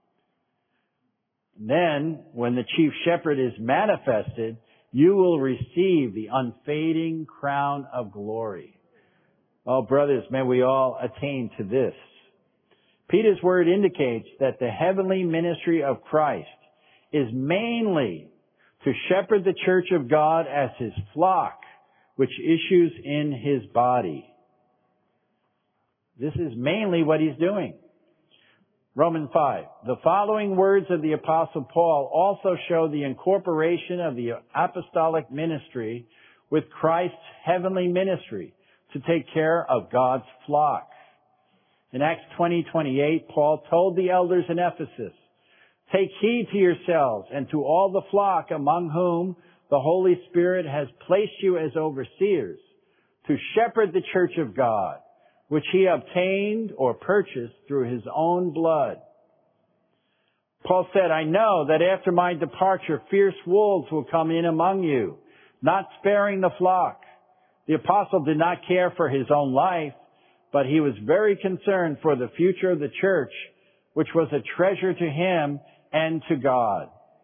Then, when the chief shepherd is manifested, you will receive the unfading crown of glory. Oh, brothers, may we all attain to this. Peter's word indicates that the heavenly ministry of Christ is mainly to shepherd the church of God as his flock, which issues in his body. This is mainly what he's doing. Romans five. The following words of the Apostle Paul also show the incorporation of the apostolic ministry with Christ's heavenly ministry to take care of God's flock. In Acts twenty twenty-eight, Paul told the elders in Ephesus, take heed to yourselves and to all the flock among whom the Holy Spirit has placed you as overseers, to shepherd the church of God, which he obtained or purchased through his own blood. Paul said, I know that after my departure, fierce wolves will come in among you, not sparing the flock. The apostle did not care for his own life, but he was very concerned for the future of the church, which was a treasure to him and to God.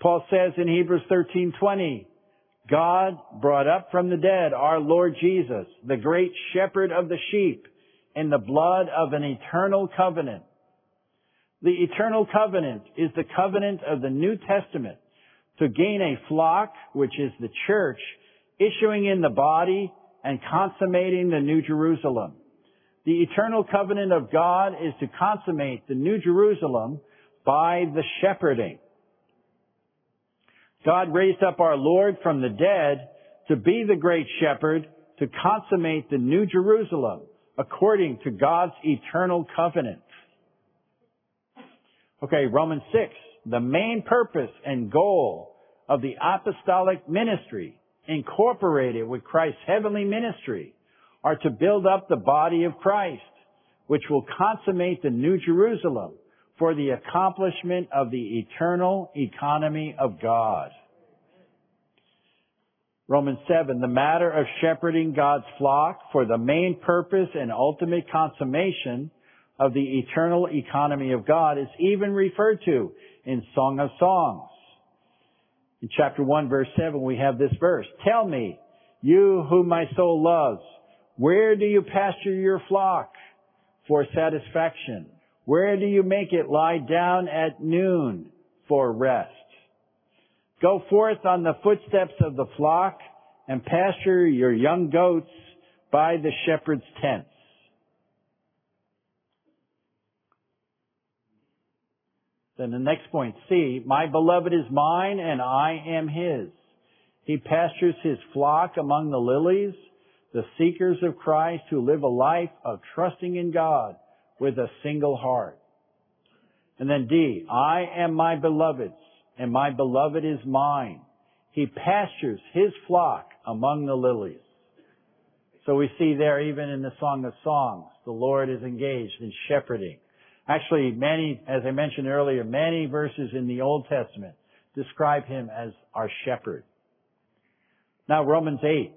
Paul says in Hebrews thirteen twenty, God brought up from the dead our Lord Jesus, the great shepherd of the sheep, in the blood of an eternal covenant. The eternal covenant is the covenant of the New Testament to gain a flock, which is the church, issuing in the body and consummating the New Jerusalem. The eternal covenant of God is to consummate the New Jerusalem by the shepherding. God raised up our Lord from the dead to be the great shepherd to consummate the New Jerusalem according to God's eternal covenant. Okay, Romans six. The main purpose and goal of the apostolic ministry, incorporated with Christ's heavenly ministry, are to build up the body of Christ, which will consummate the New Jerusalem for the accomplishment of the eternal economy of God. Romans seven, the matter of shepherding God's flock for the main purpose and ultimate consummation of the eternal economy of God is even referred to in Song of Songs. In chapter one, verse seven, we have this verse. Tell me, you whom my soul loves, where do you pasture your flock for satisfaction? Where do you make it lie down at noon for rest? Go forth on the footsteps of the flock and pasture your young goats by the shepherd's tents. Then the next point, C, my beloved is mine and I am his. He pastures his flock among the lilies, the seekers of Christ who live a life of trusting in God with a single heart. And then D, I am my beloved's and my beloved is mine. He pastures his flock among the lilies. So we see there, even in the Song of Songs, the Lord is engaged in shepherding. Actually, many, as I mentioned earlier, many verses in the Old Testament describe him as our shepherd. Now, Romans eight.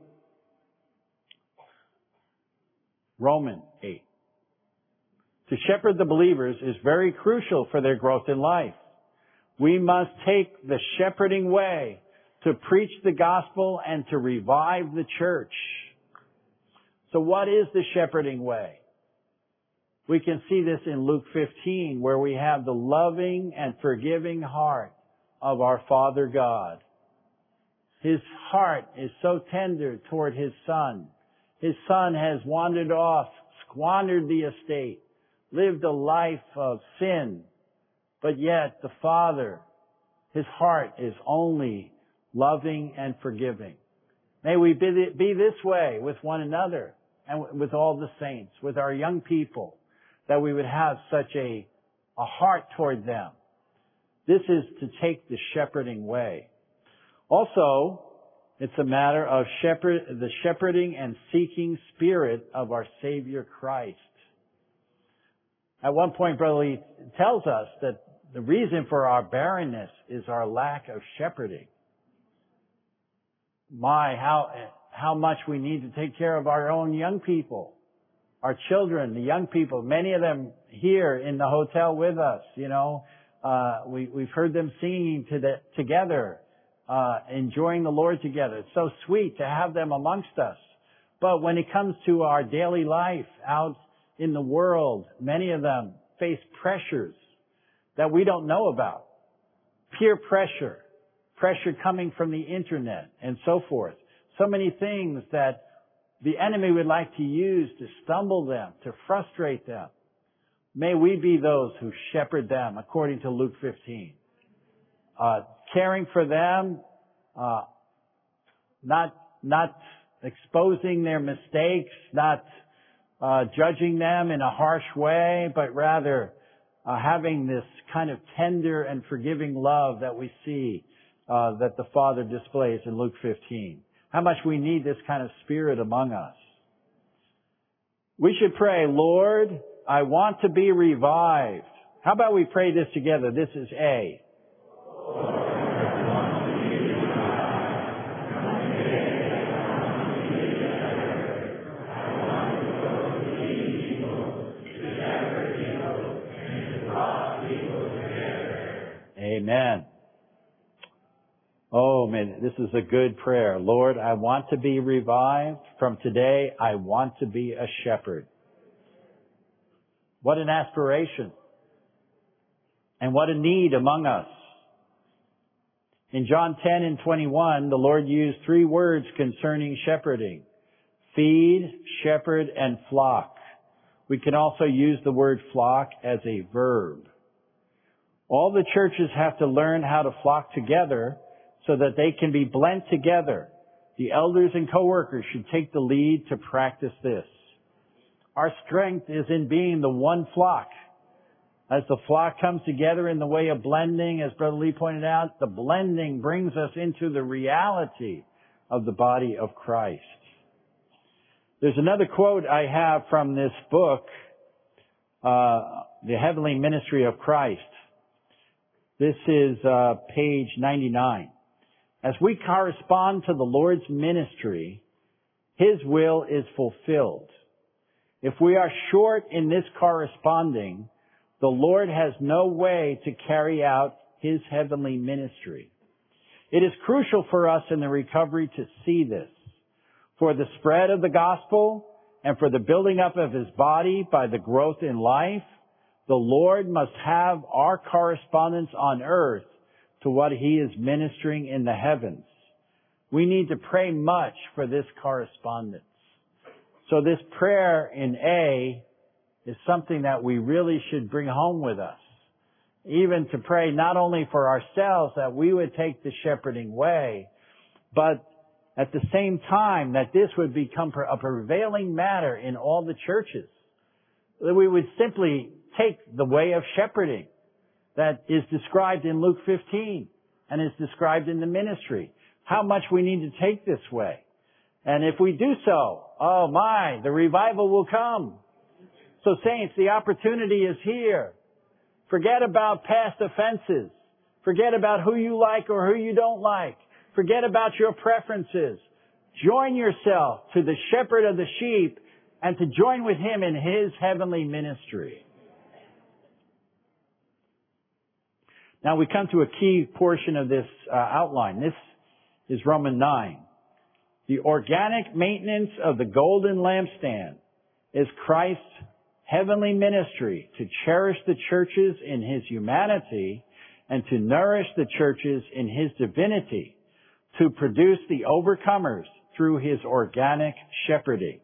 Romans eight. To shepherd the believers is very crucial for their growth in life. We must take the shepherding way to preach the gospel and to revive the church. So what is the shepherding way? We can see this in Luke fifteen, where we have the loving and forgiving heart of our Father God. His heart is so tender toward his son. His son has wandered off, squandered the estate, lived a life of sin, but yet the Father, his heart is only loving and forgiving. May we be this way with one another and with all the saints, with our young people, that we would have such a, a heart toward them. This is to take the shepherding way. Also, it's a matter of shepherd, the shepherding and seeking spirit of our Savior Christ. At one point, Brother Lee tells us that the reason for our barrenness is our lack of shepherding. My, how, how much we need to take care of our own young people, our children, the young people, many of them here in the hotel with us, you know, uh, we, we've heard them singing to the, together, uh, enjoying the Lord together. It's so sweet to have them amongst us. But when it comes to our daily life out in the world, many of them face pressures that we don't know about. Peer pressure, pressure coming from the internet and so forth. So many things that the enemy would like to use to stumble them, to frustrate them. May we be those who shepherd them according to Luke fifteen. Uh, caring for them, uh, not, not exposing their mistakes, not uh, judging them in a harsh way, but rather uh, having this kind of tender and forgiving love that we see uh, that the Father displays in Luke fifteen. How much we need this kind of spirit among us. We should pray, Lord, I want to be revived. How about we pray this together? This is A. Lord, I want to be revived. Amen. Oh man, this is a good prayer. Lord, I want to be revived. From today, I want to be a shepherd. What an aspiration. And what a need among us. In John ten and twenty-one, the Lord used three words concerning shepherding. Feed, shepherd, and flock. We can also use the word flock as a verb. All the churches have to learn how to flock together so that they can be blent together. The elders and co-workers should take the lead to practice this. Our strength is in being the one flock. As the flock comes together in the way of blending, as Brother Lee pointed out, the blending brings us into the reality of the body of Christ. There's another quote I have from this book, uh, The Heavenly Ministry of Christ. This is uh, page ninety-nine. As we correspond to the Lord's ministry, His will is fulfilled. If we are short in this corresponding, the Lord has no way to carry out His heavenly ministry. It is crucial for us in the recovery to see this. For the spread of the gospel and for the building up of His body by the growth in life, the Lord must have our correspondence on earth to what He is ministering in the heavens. We need to pray much for this correspondence. So this prayer in A is something that we really should bring home with us. Even to pray not only for ourselves that we would take the shepherding way, but at the same time that this would become a prevailing matter in all the churches. That we would simply take the way of shepherding that is described in Luke fifteen and is described in the ministry. How much we need to take this way. And if we do so, oh my, the revival will come. So saints, the opportunity is here. Forget about past offenses. Forget about who you like or who you don't like. Forget about your preferences. Join yourself to the shepherd of the sheep and to join with Him in His heavenly ministry. Now we come to a key portion of this uh, outline. This is Romans nine. The organic maintenance of the golden lampstand is Christ's heavenly ministry to cherish the churches in His humanity and to nourish the churches in His divinity, to produce the overcomers through His organic shepherding.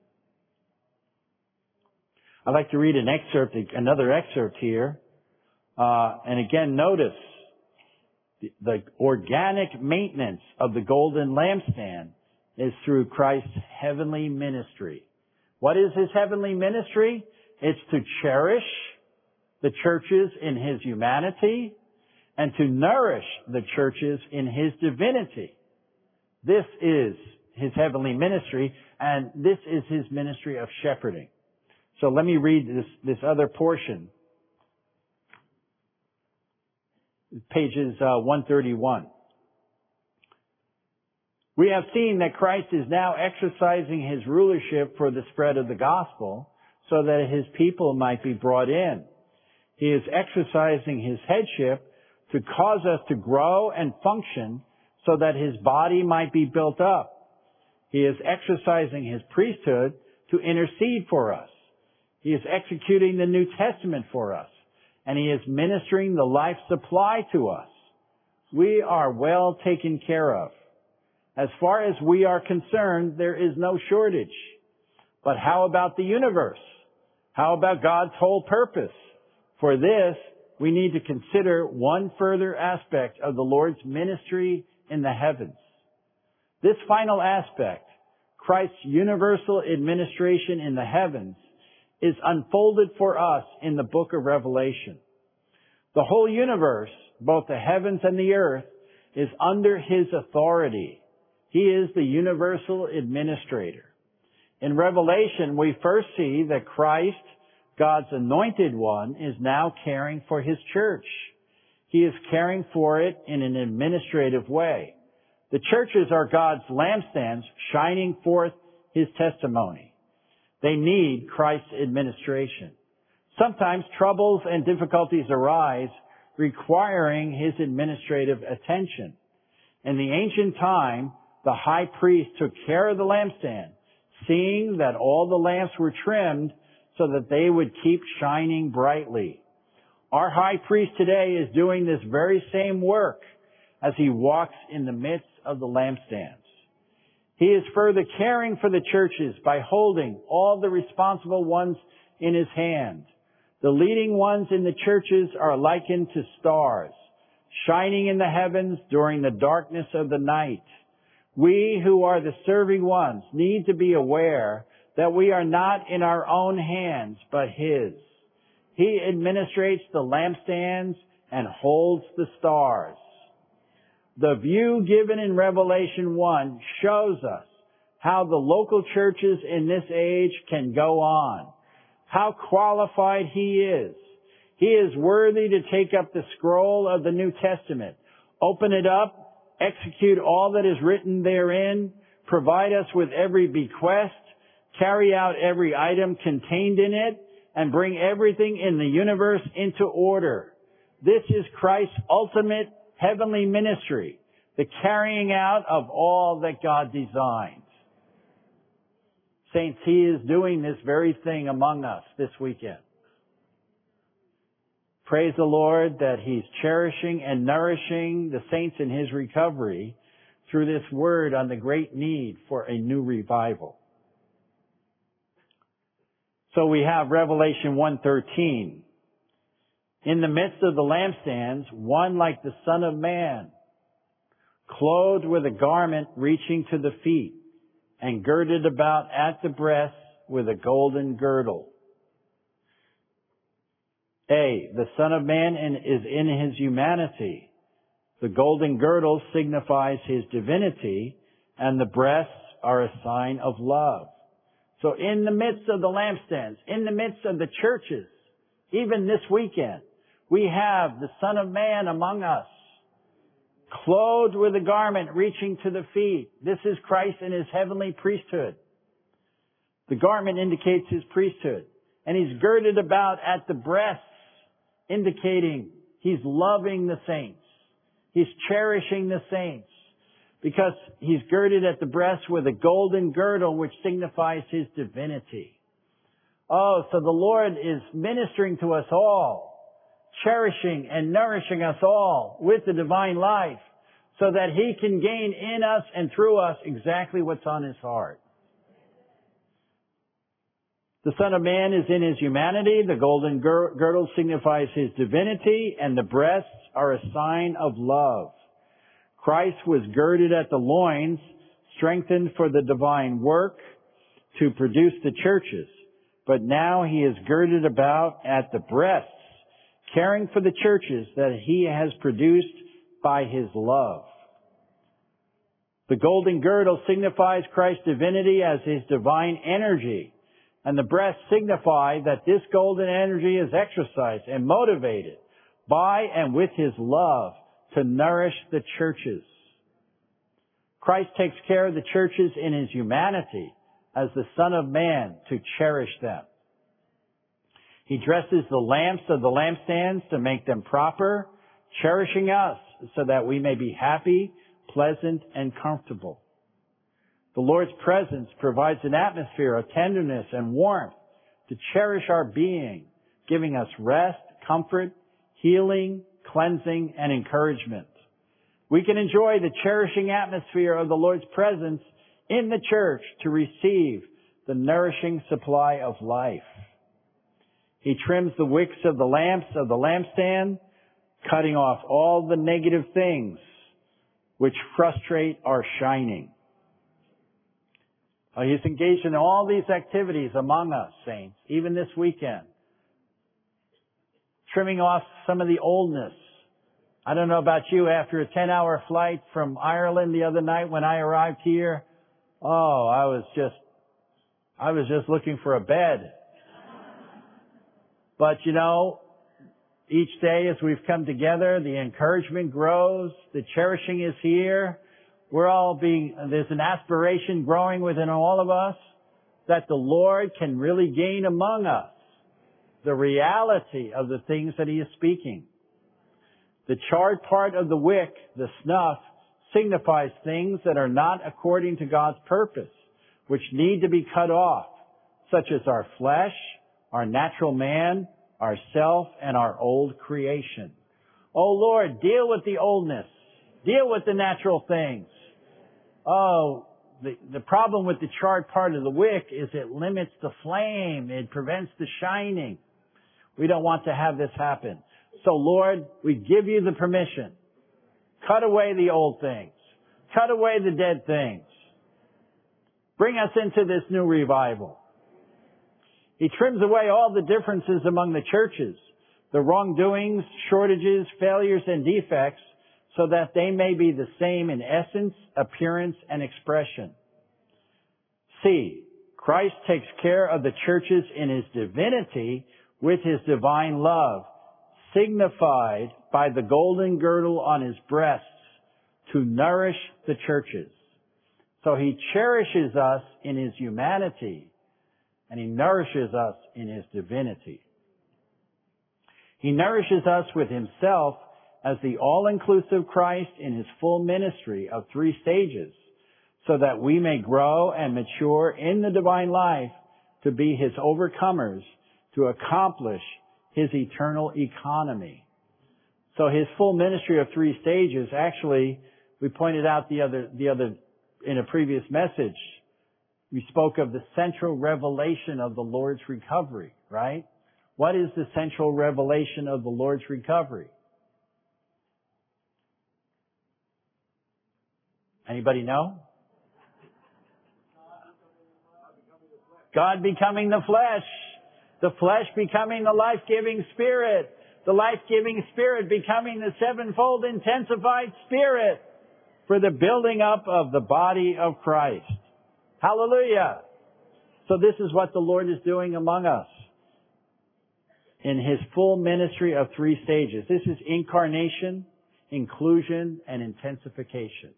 I'd like to read an excerpt, another excerpt here. Uh, and again, notice the, the organic maintenance of the golden lampstand is through Christ's heavenly ministry. What is His heavenly ministry? It's to cherish the churches in His humanity and to nourish the churches in His divinity. This is His heavenly ministry, and this is His ministry of shepherding. So let me read this, this other portion. Pages uh, one thirty-one. We have seen that Christ is now exercising His rulership for the spread of the gospel so that His people might be brought in. He is exercising His headship to cause us to grow and function so that His body might be built up. He is exercising His priesthood to intercede for us. He is executing the New Testament for us, and He is ministering the life supply to us. We are well taken care of. As far as we are concerned, there is no shortage. But how about the universe? How about God's whole purpose? For this, we need to consider one further aspect of the Lord's ministry in the heavens. This final aspect, Christ's universal administration in the heavens, is unfolded for us in the book of Revelation. The whole universe, both the heavens and the earth, is under His authority. He is the universal administrator. In Revelation, we first see that Christ, God's anointed one, is now caring for His church. He is caring for it in an administrative way. The churches are God's lampstands shining forth His testimony. They need Christ's administration. Sometimes troubles and difficulties arise requiring His administrative attention. In the ancient time, the high priest took care of the lampstand, seeing that all the lamps were trimmed so that they would keep shining brightly. Our high priest today is doing this very same work as he walks in the midst of the lampstands. He is further caring for the churches by holding all the responsible ones in his hand. The leading ones in the churches are likened to stars, shining in the heavens during the darkness of the night. We who are the serving ones need to be aware that we are not in our own hands, but his. He administrates the lampstands and holds the stars. The view given in Revelation one shows us how the local churches in this age can go on, how qualified he is. He is worthy to take up the scroll of the New Testament, open it up, execute all that is written therein, provide us with every bequest, carry out every item contained in it, and bring everything in the universe into order. This is Christ's ultimate heavenly ministry, the carrying out of all that God designed. Saints, he is doing this very thing among us this weekend. Praise the Lord that he's cherishing and nourishing the saints in his recovery through this word on the great need for a new revival. So we have Revelation one thirteen. In the midst of the lampstands, one like the Son of Man, clothed with a garment reaching to the feet, and girded about at the breast with a golden girdle. A, the Son of Man is in his humanity. The golden girdle signifies his divinity, and the breasts are a sign of love. So in the midst of the lampstands, in the midst of the churches, even this weekend, we have the Son of Man among us, clothed with a garment reaching to the feet. This is Christ in his heavenly priesthood. The garment indicates his priesthood. And he's girded about at the breasts, indicating he's loving the saints. He's cherishing the saints, because he's girded at the breast with a golden girdle, which signifies his divinity. Oh, so the Lord is ministering to us all, cherishing and nourishing us all with the divine life, so that he can gain in us and through us exactly what's on his heart. The Son of Man is in his humanity. The golden girdle signifies his divinity, and the breasts are a sign of love. Christ was girded at the loins, strengthened for the divine work to produce the churches. But now he is girded about at the breasts, caring for the churches that he has produced by his love. The golden girdle signifies Christ's divinity as his divine energy, and the breasts signify that this golden energy is exercised and motivated by and with his love to nourish the churches. Christ takes care of the churches in his humanity as the Son of Man to cherish them. He dresses the lamps of the lampstands to make them proper, cherishing us so that we may be happy, pleasant, and comfortable. The Lord's presence provides an atmosphere of tenderness and warmth to cherish our being, giving us rest, comfort, healing, cleansing, and encouragement. We can enjoy the cherishing atmosphere of the Lord's presence in the church to receive the nourishing supply of life. He trims the wicks of the lamps of the lampstand, cutting off all the negative things which frustrate our shining. Uh, he's engaged in all these activities among us, saints, even this weekend. Trimming off some of the oldness. I don't know about you, after a ten-hour flight from Ireland the other night when I arrived here, oh, I was just, I was just looking for a bed. But you know, each day as we've come together, the encouragement grows, the cherishing is here. We're all being, there's an aspiration growing within all of us that the Lord can really gain among us the reality of the things that he is speaking. The charred part of the wick, the snuff, signifies things that are not according to God's purpose, which need to be cut off, such as our flesh, our natural man, our self, and our old creation. Oh Lord, deal with the oldness. Deal with the natural things. Oh, the, the problem with the charred part of the wick is it limits the flame. It prevents the shining. We don't want to have this happen. So Lord, we give you the permission. Cut away the old things. Cut away the dead things. Bring us into this new revival. He trims away all the differences among the churches, the wrongdoings, shortages, failures, and defects, so that they may be the same in essence, appearance, and expression. C. Christ takes care of the churches in His divinity with His divine love, signified by the golden girdle on His breasts to nourish the churches. So He cherishes us in His humanity, and He nourishes us in His divinity. He nourishes us with Himself as the all-inclusive Christ in His full ministry of three stages, so that we may grow and mature in the divine life to be His overcomers, to accomplish His eternal economy. So His full ministry of three stages, actually, we pointed out the other, the other, in a previous message, we spoke of the central revelation of the Lord's recovery, right? What is the central revelation of the Lord's recovery? Anybody know? God becoming the flesh. The flesh becoming the life-giving Spirit. The life-giving Spirit becoming the sevenfold intensified Spirit for the building up of the body of Christ. Hallelujah! So this is what the Lord is doing among us in His full ministry of three stages. This is incarnation, inclusion, and intensification.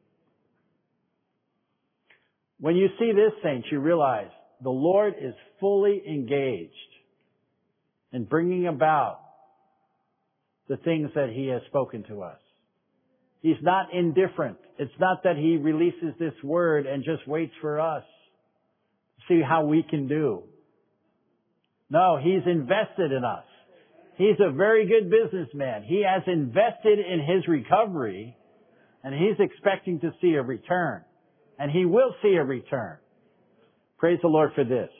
When you see this, saints, you realize the Lord is fully engaged in bringing about the things that He has spoken to us. He's not indifferent. It's not that He releases this word and just waits for us to see how we can do. No, He's invested in us. He's a very good businessman. He has invested in His recovery, and He's expecting to see a return. And He will see a return. Praise the Lord for this.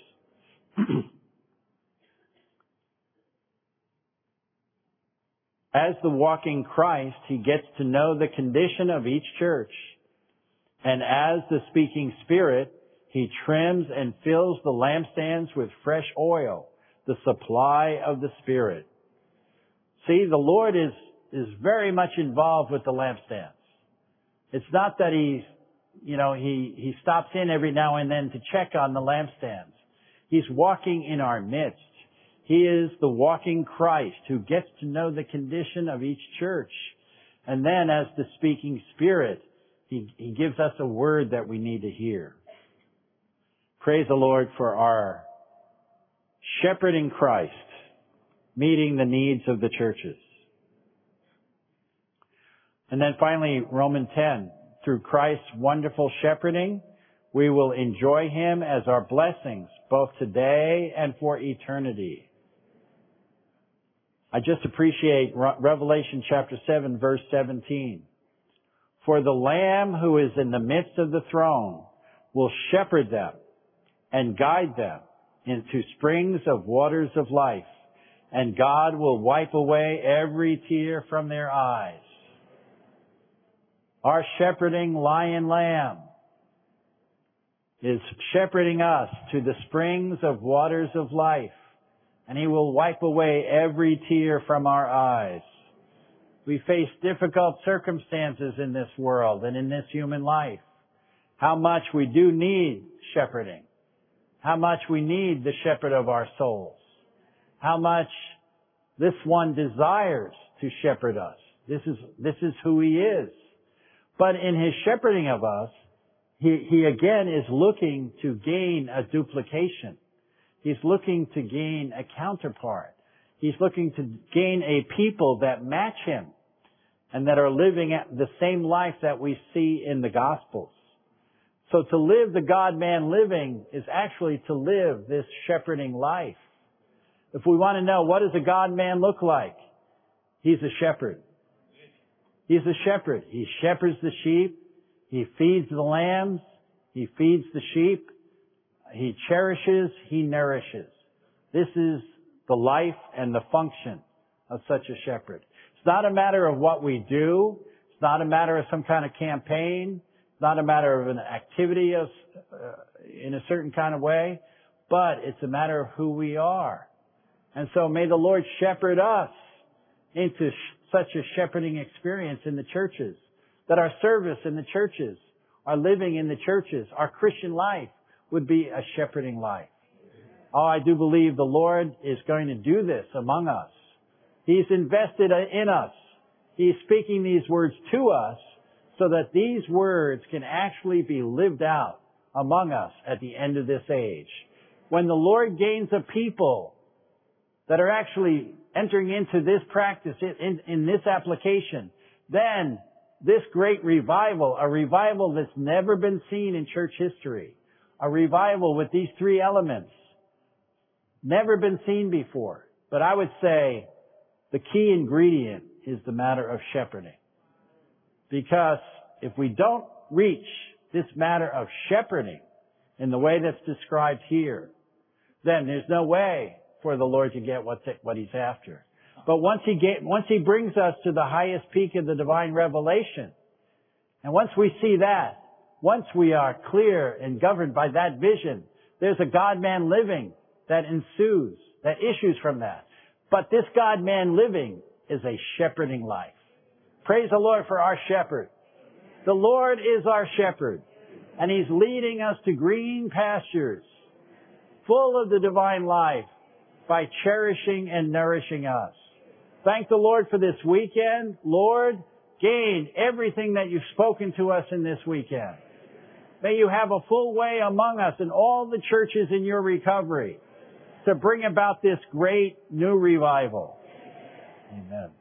As the walking Christ, He gets to know the condition of each church. And as the speaking Spirit, He trims and fills the lampstands with fresh oil, the supply of the Spirit. See, the Lord is, is very much involved with the lampstands. It's not that He's You know, he, he stops in every now and then to check on the lampstands. He's walking in our midst. He is the walking Christ who gets to know the condition of each church. And then as the speaking Spirit, he, he gives us a word that we need to hear. Praise the Lord for our shepherding Christ, meeting the needs of the churches. And then finally, Romans ten. Through Christ's wonderful shepherding, we will enjoy Him as our blessings, both today and for eternity. I just appreciate Revelation chapter seven, verse seventeen. For the Lamb who is in the midst of the throne will shepherd them and guide them into springs of waters of life, and God will wipe away every tear from their eyes. Our shepherding lion lamb is shepherding us to the springs of waters of life, and He will wipe away every tear from our eyes. We face difficult circumstances in this world and in this human life. How much we do need shepherding. How much we need the shepherd of our souls. How much this one desires to shepherd us. This is, this is who He is. But in His shepherding of us, He, He again is looking to gain a duplication. He's looking to gain a counterpart. He's looking to gain a people that match Him. and that are living the same life that we see in the Gospels. So to live the God-man living is actually to live this shepherding life. If we want to know, what does a God-man look like? He's a shepherd. He's a shepherd. He shepherds the sheep. He feeds the lambs. He feeds the sheep. He cherishes. He nourishes. This is the life and the function of such a shepherd. It's not a matter of what we do. It's not a matter of some kind of campaign. It's not a matter of an activity of, uh, in a certain kind of way, but it's a matter of who we are. And so may the Lord shepherd us into sh- such a shepherding experience in the churches, that our service in the churches, our living in the churches, our Christian life would be a shepherding life. Oh, I do believe the Lord is going to do this among us. He's invested in us. He's speaking these words to us so that these words can actually be lived out among us at the end of this age. When the Lord gains a people that are actually entering into this practice, in, in this application, then this great revival, a revival that's never been seen in church history, a revival with these three elements, never been seen before. But I would say the key ingredient is the matter of shepherding. Because if we don't reach this matter of shepherding in the way that's described here, then there's no way for the Lord to get what, what He's after. But once He get, once He brings us to the highest peak of the divine revelation, and once we see that, once we are clear and governed by that vision, there's a God-man living that ensues, that issues from that. But this God-man living is a shepherding life. Praise the Lord for our shepherd. The Lord is our shepherd, and He's leading us to green pastures, full of the divine life, by cherishing and nourishing us. Thank the Lord for this weekend. Lord, gain everything that you've spoken to us in this weekend. May you have a full way among us in all the churches in your recovery to bring about this great new revival. Amen.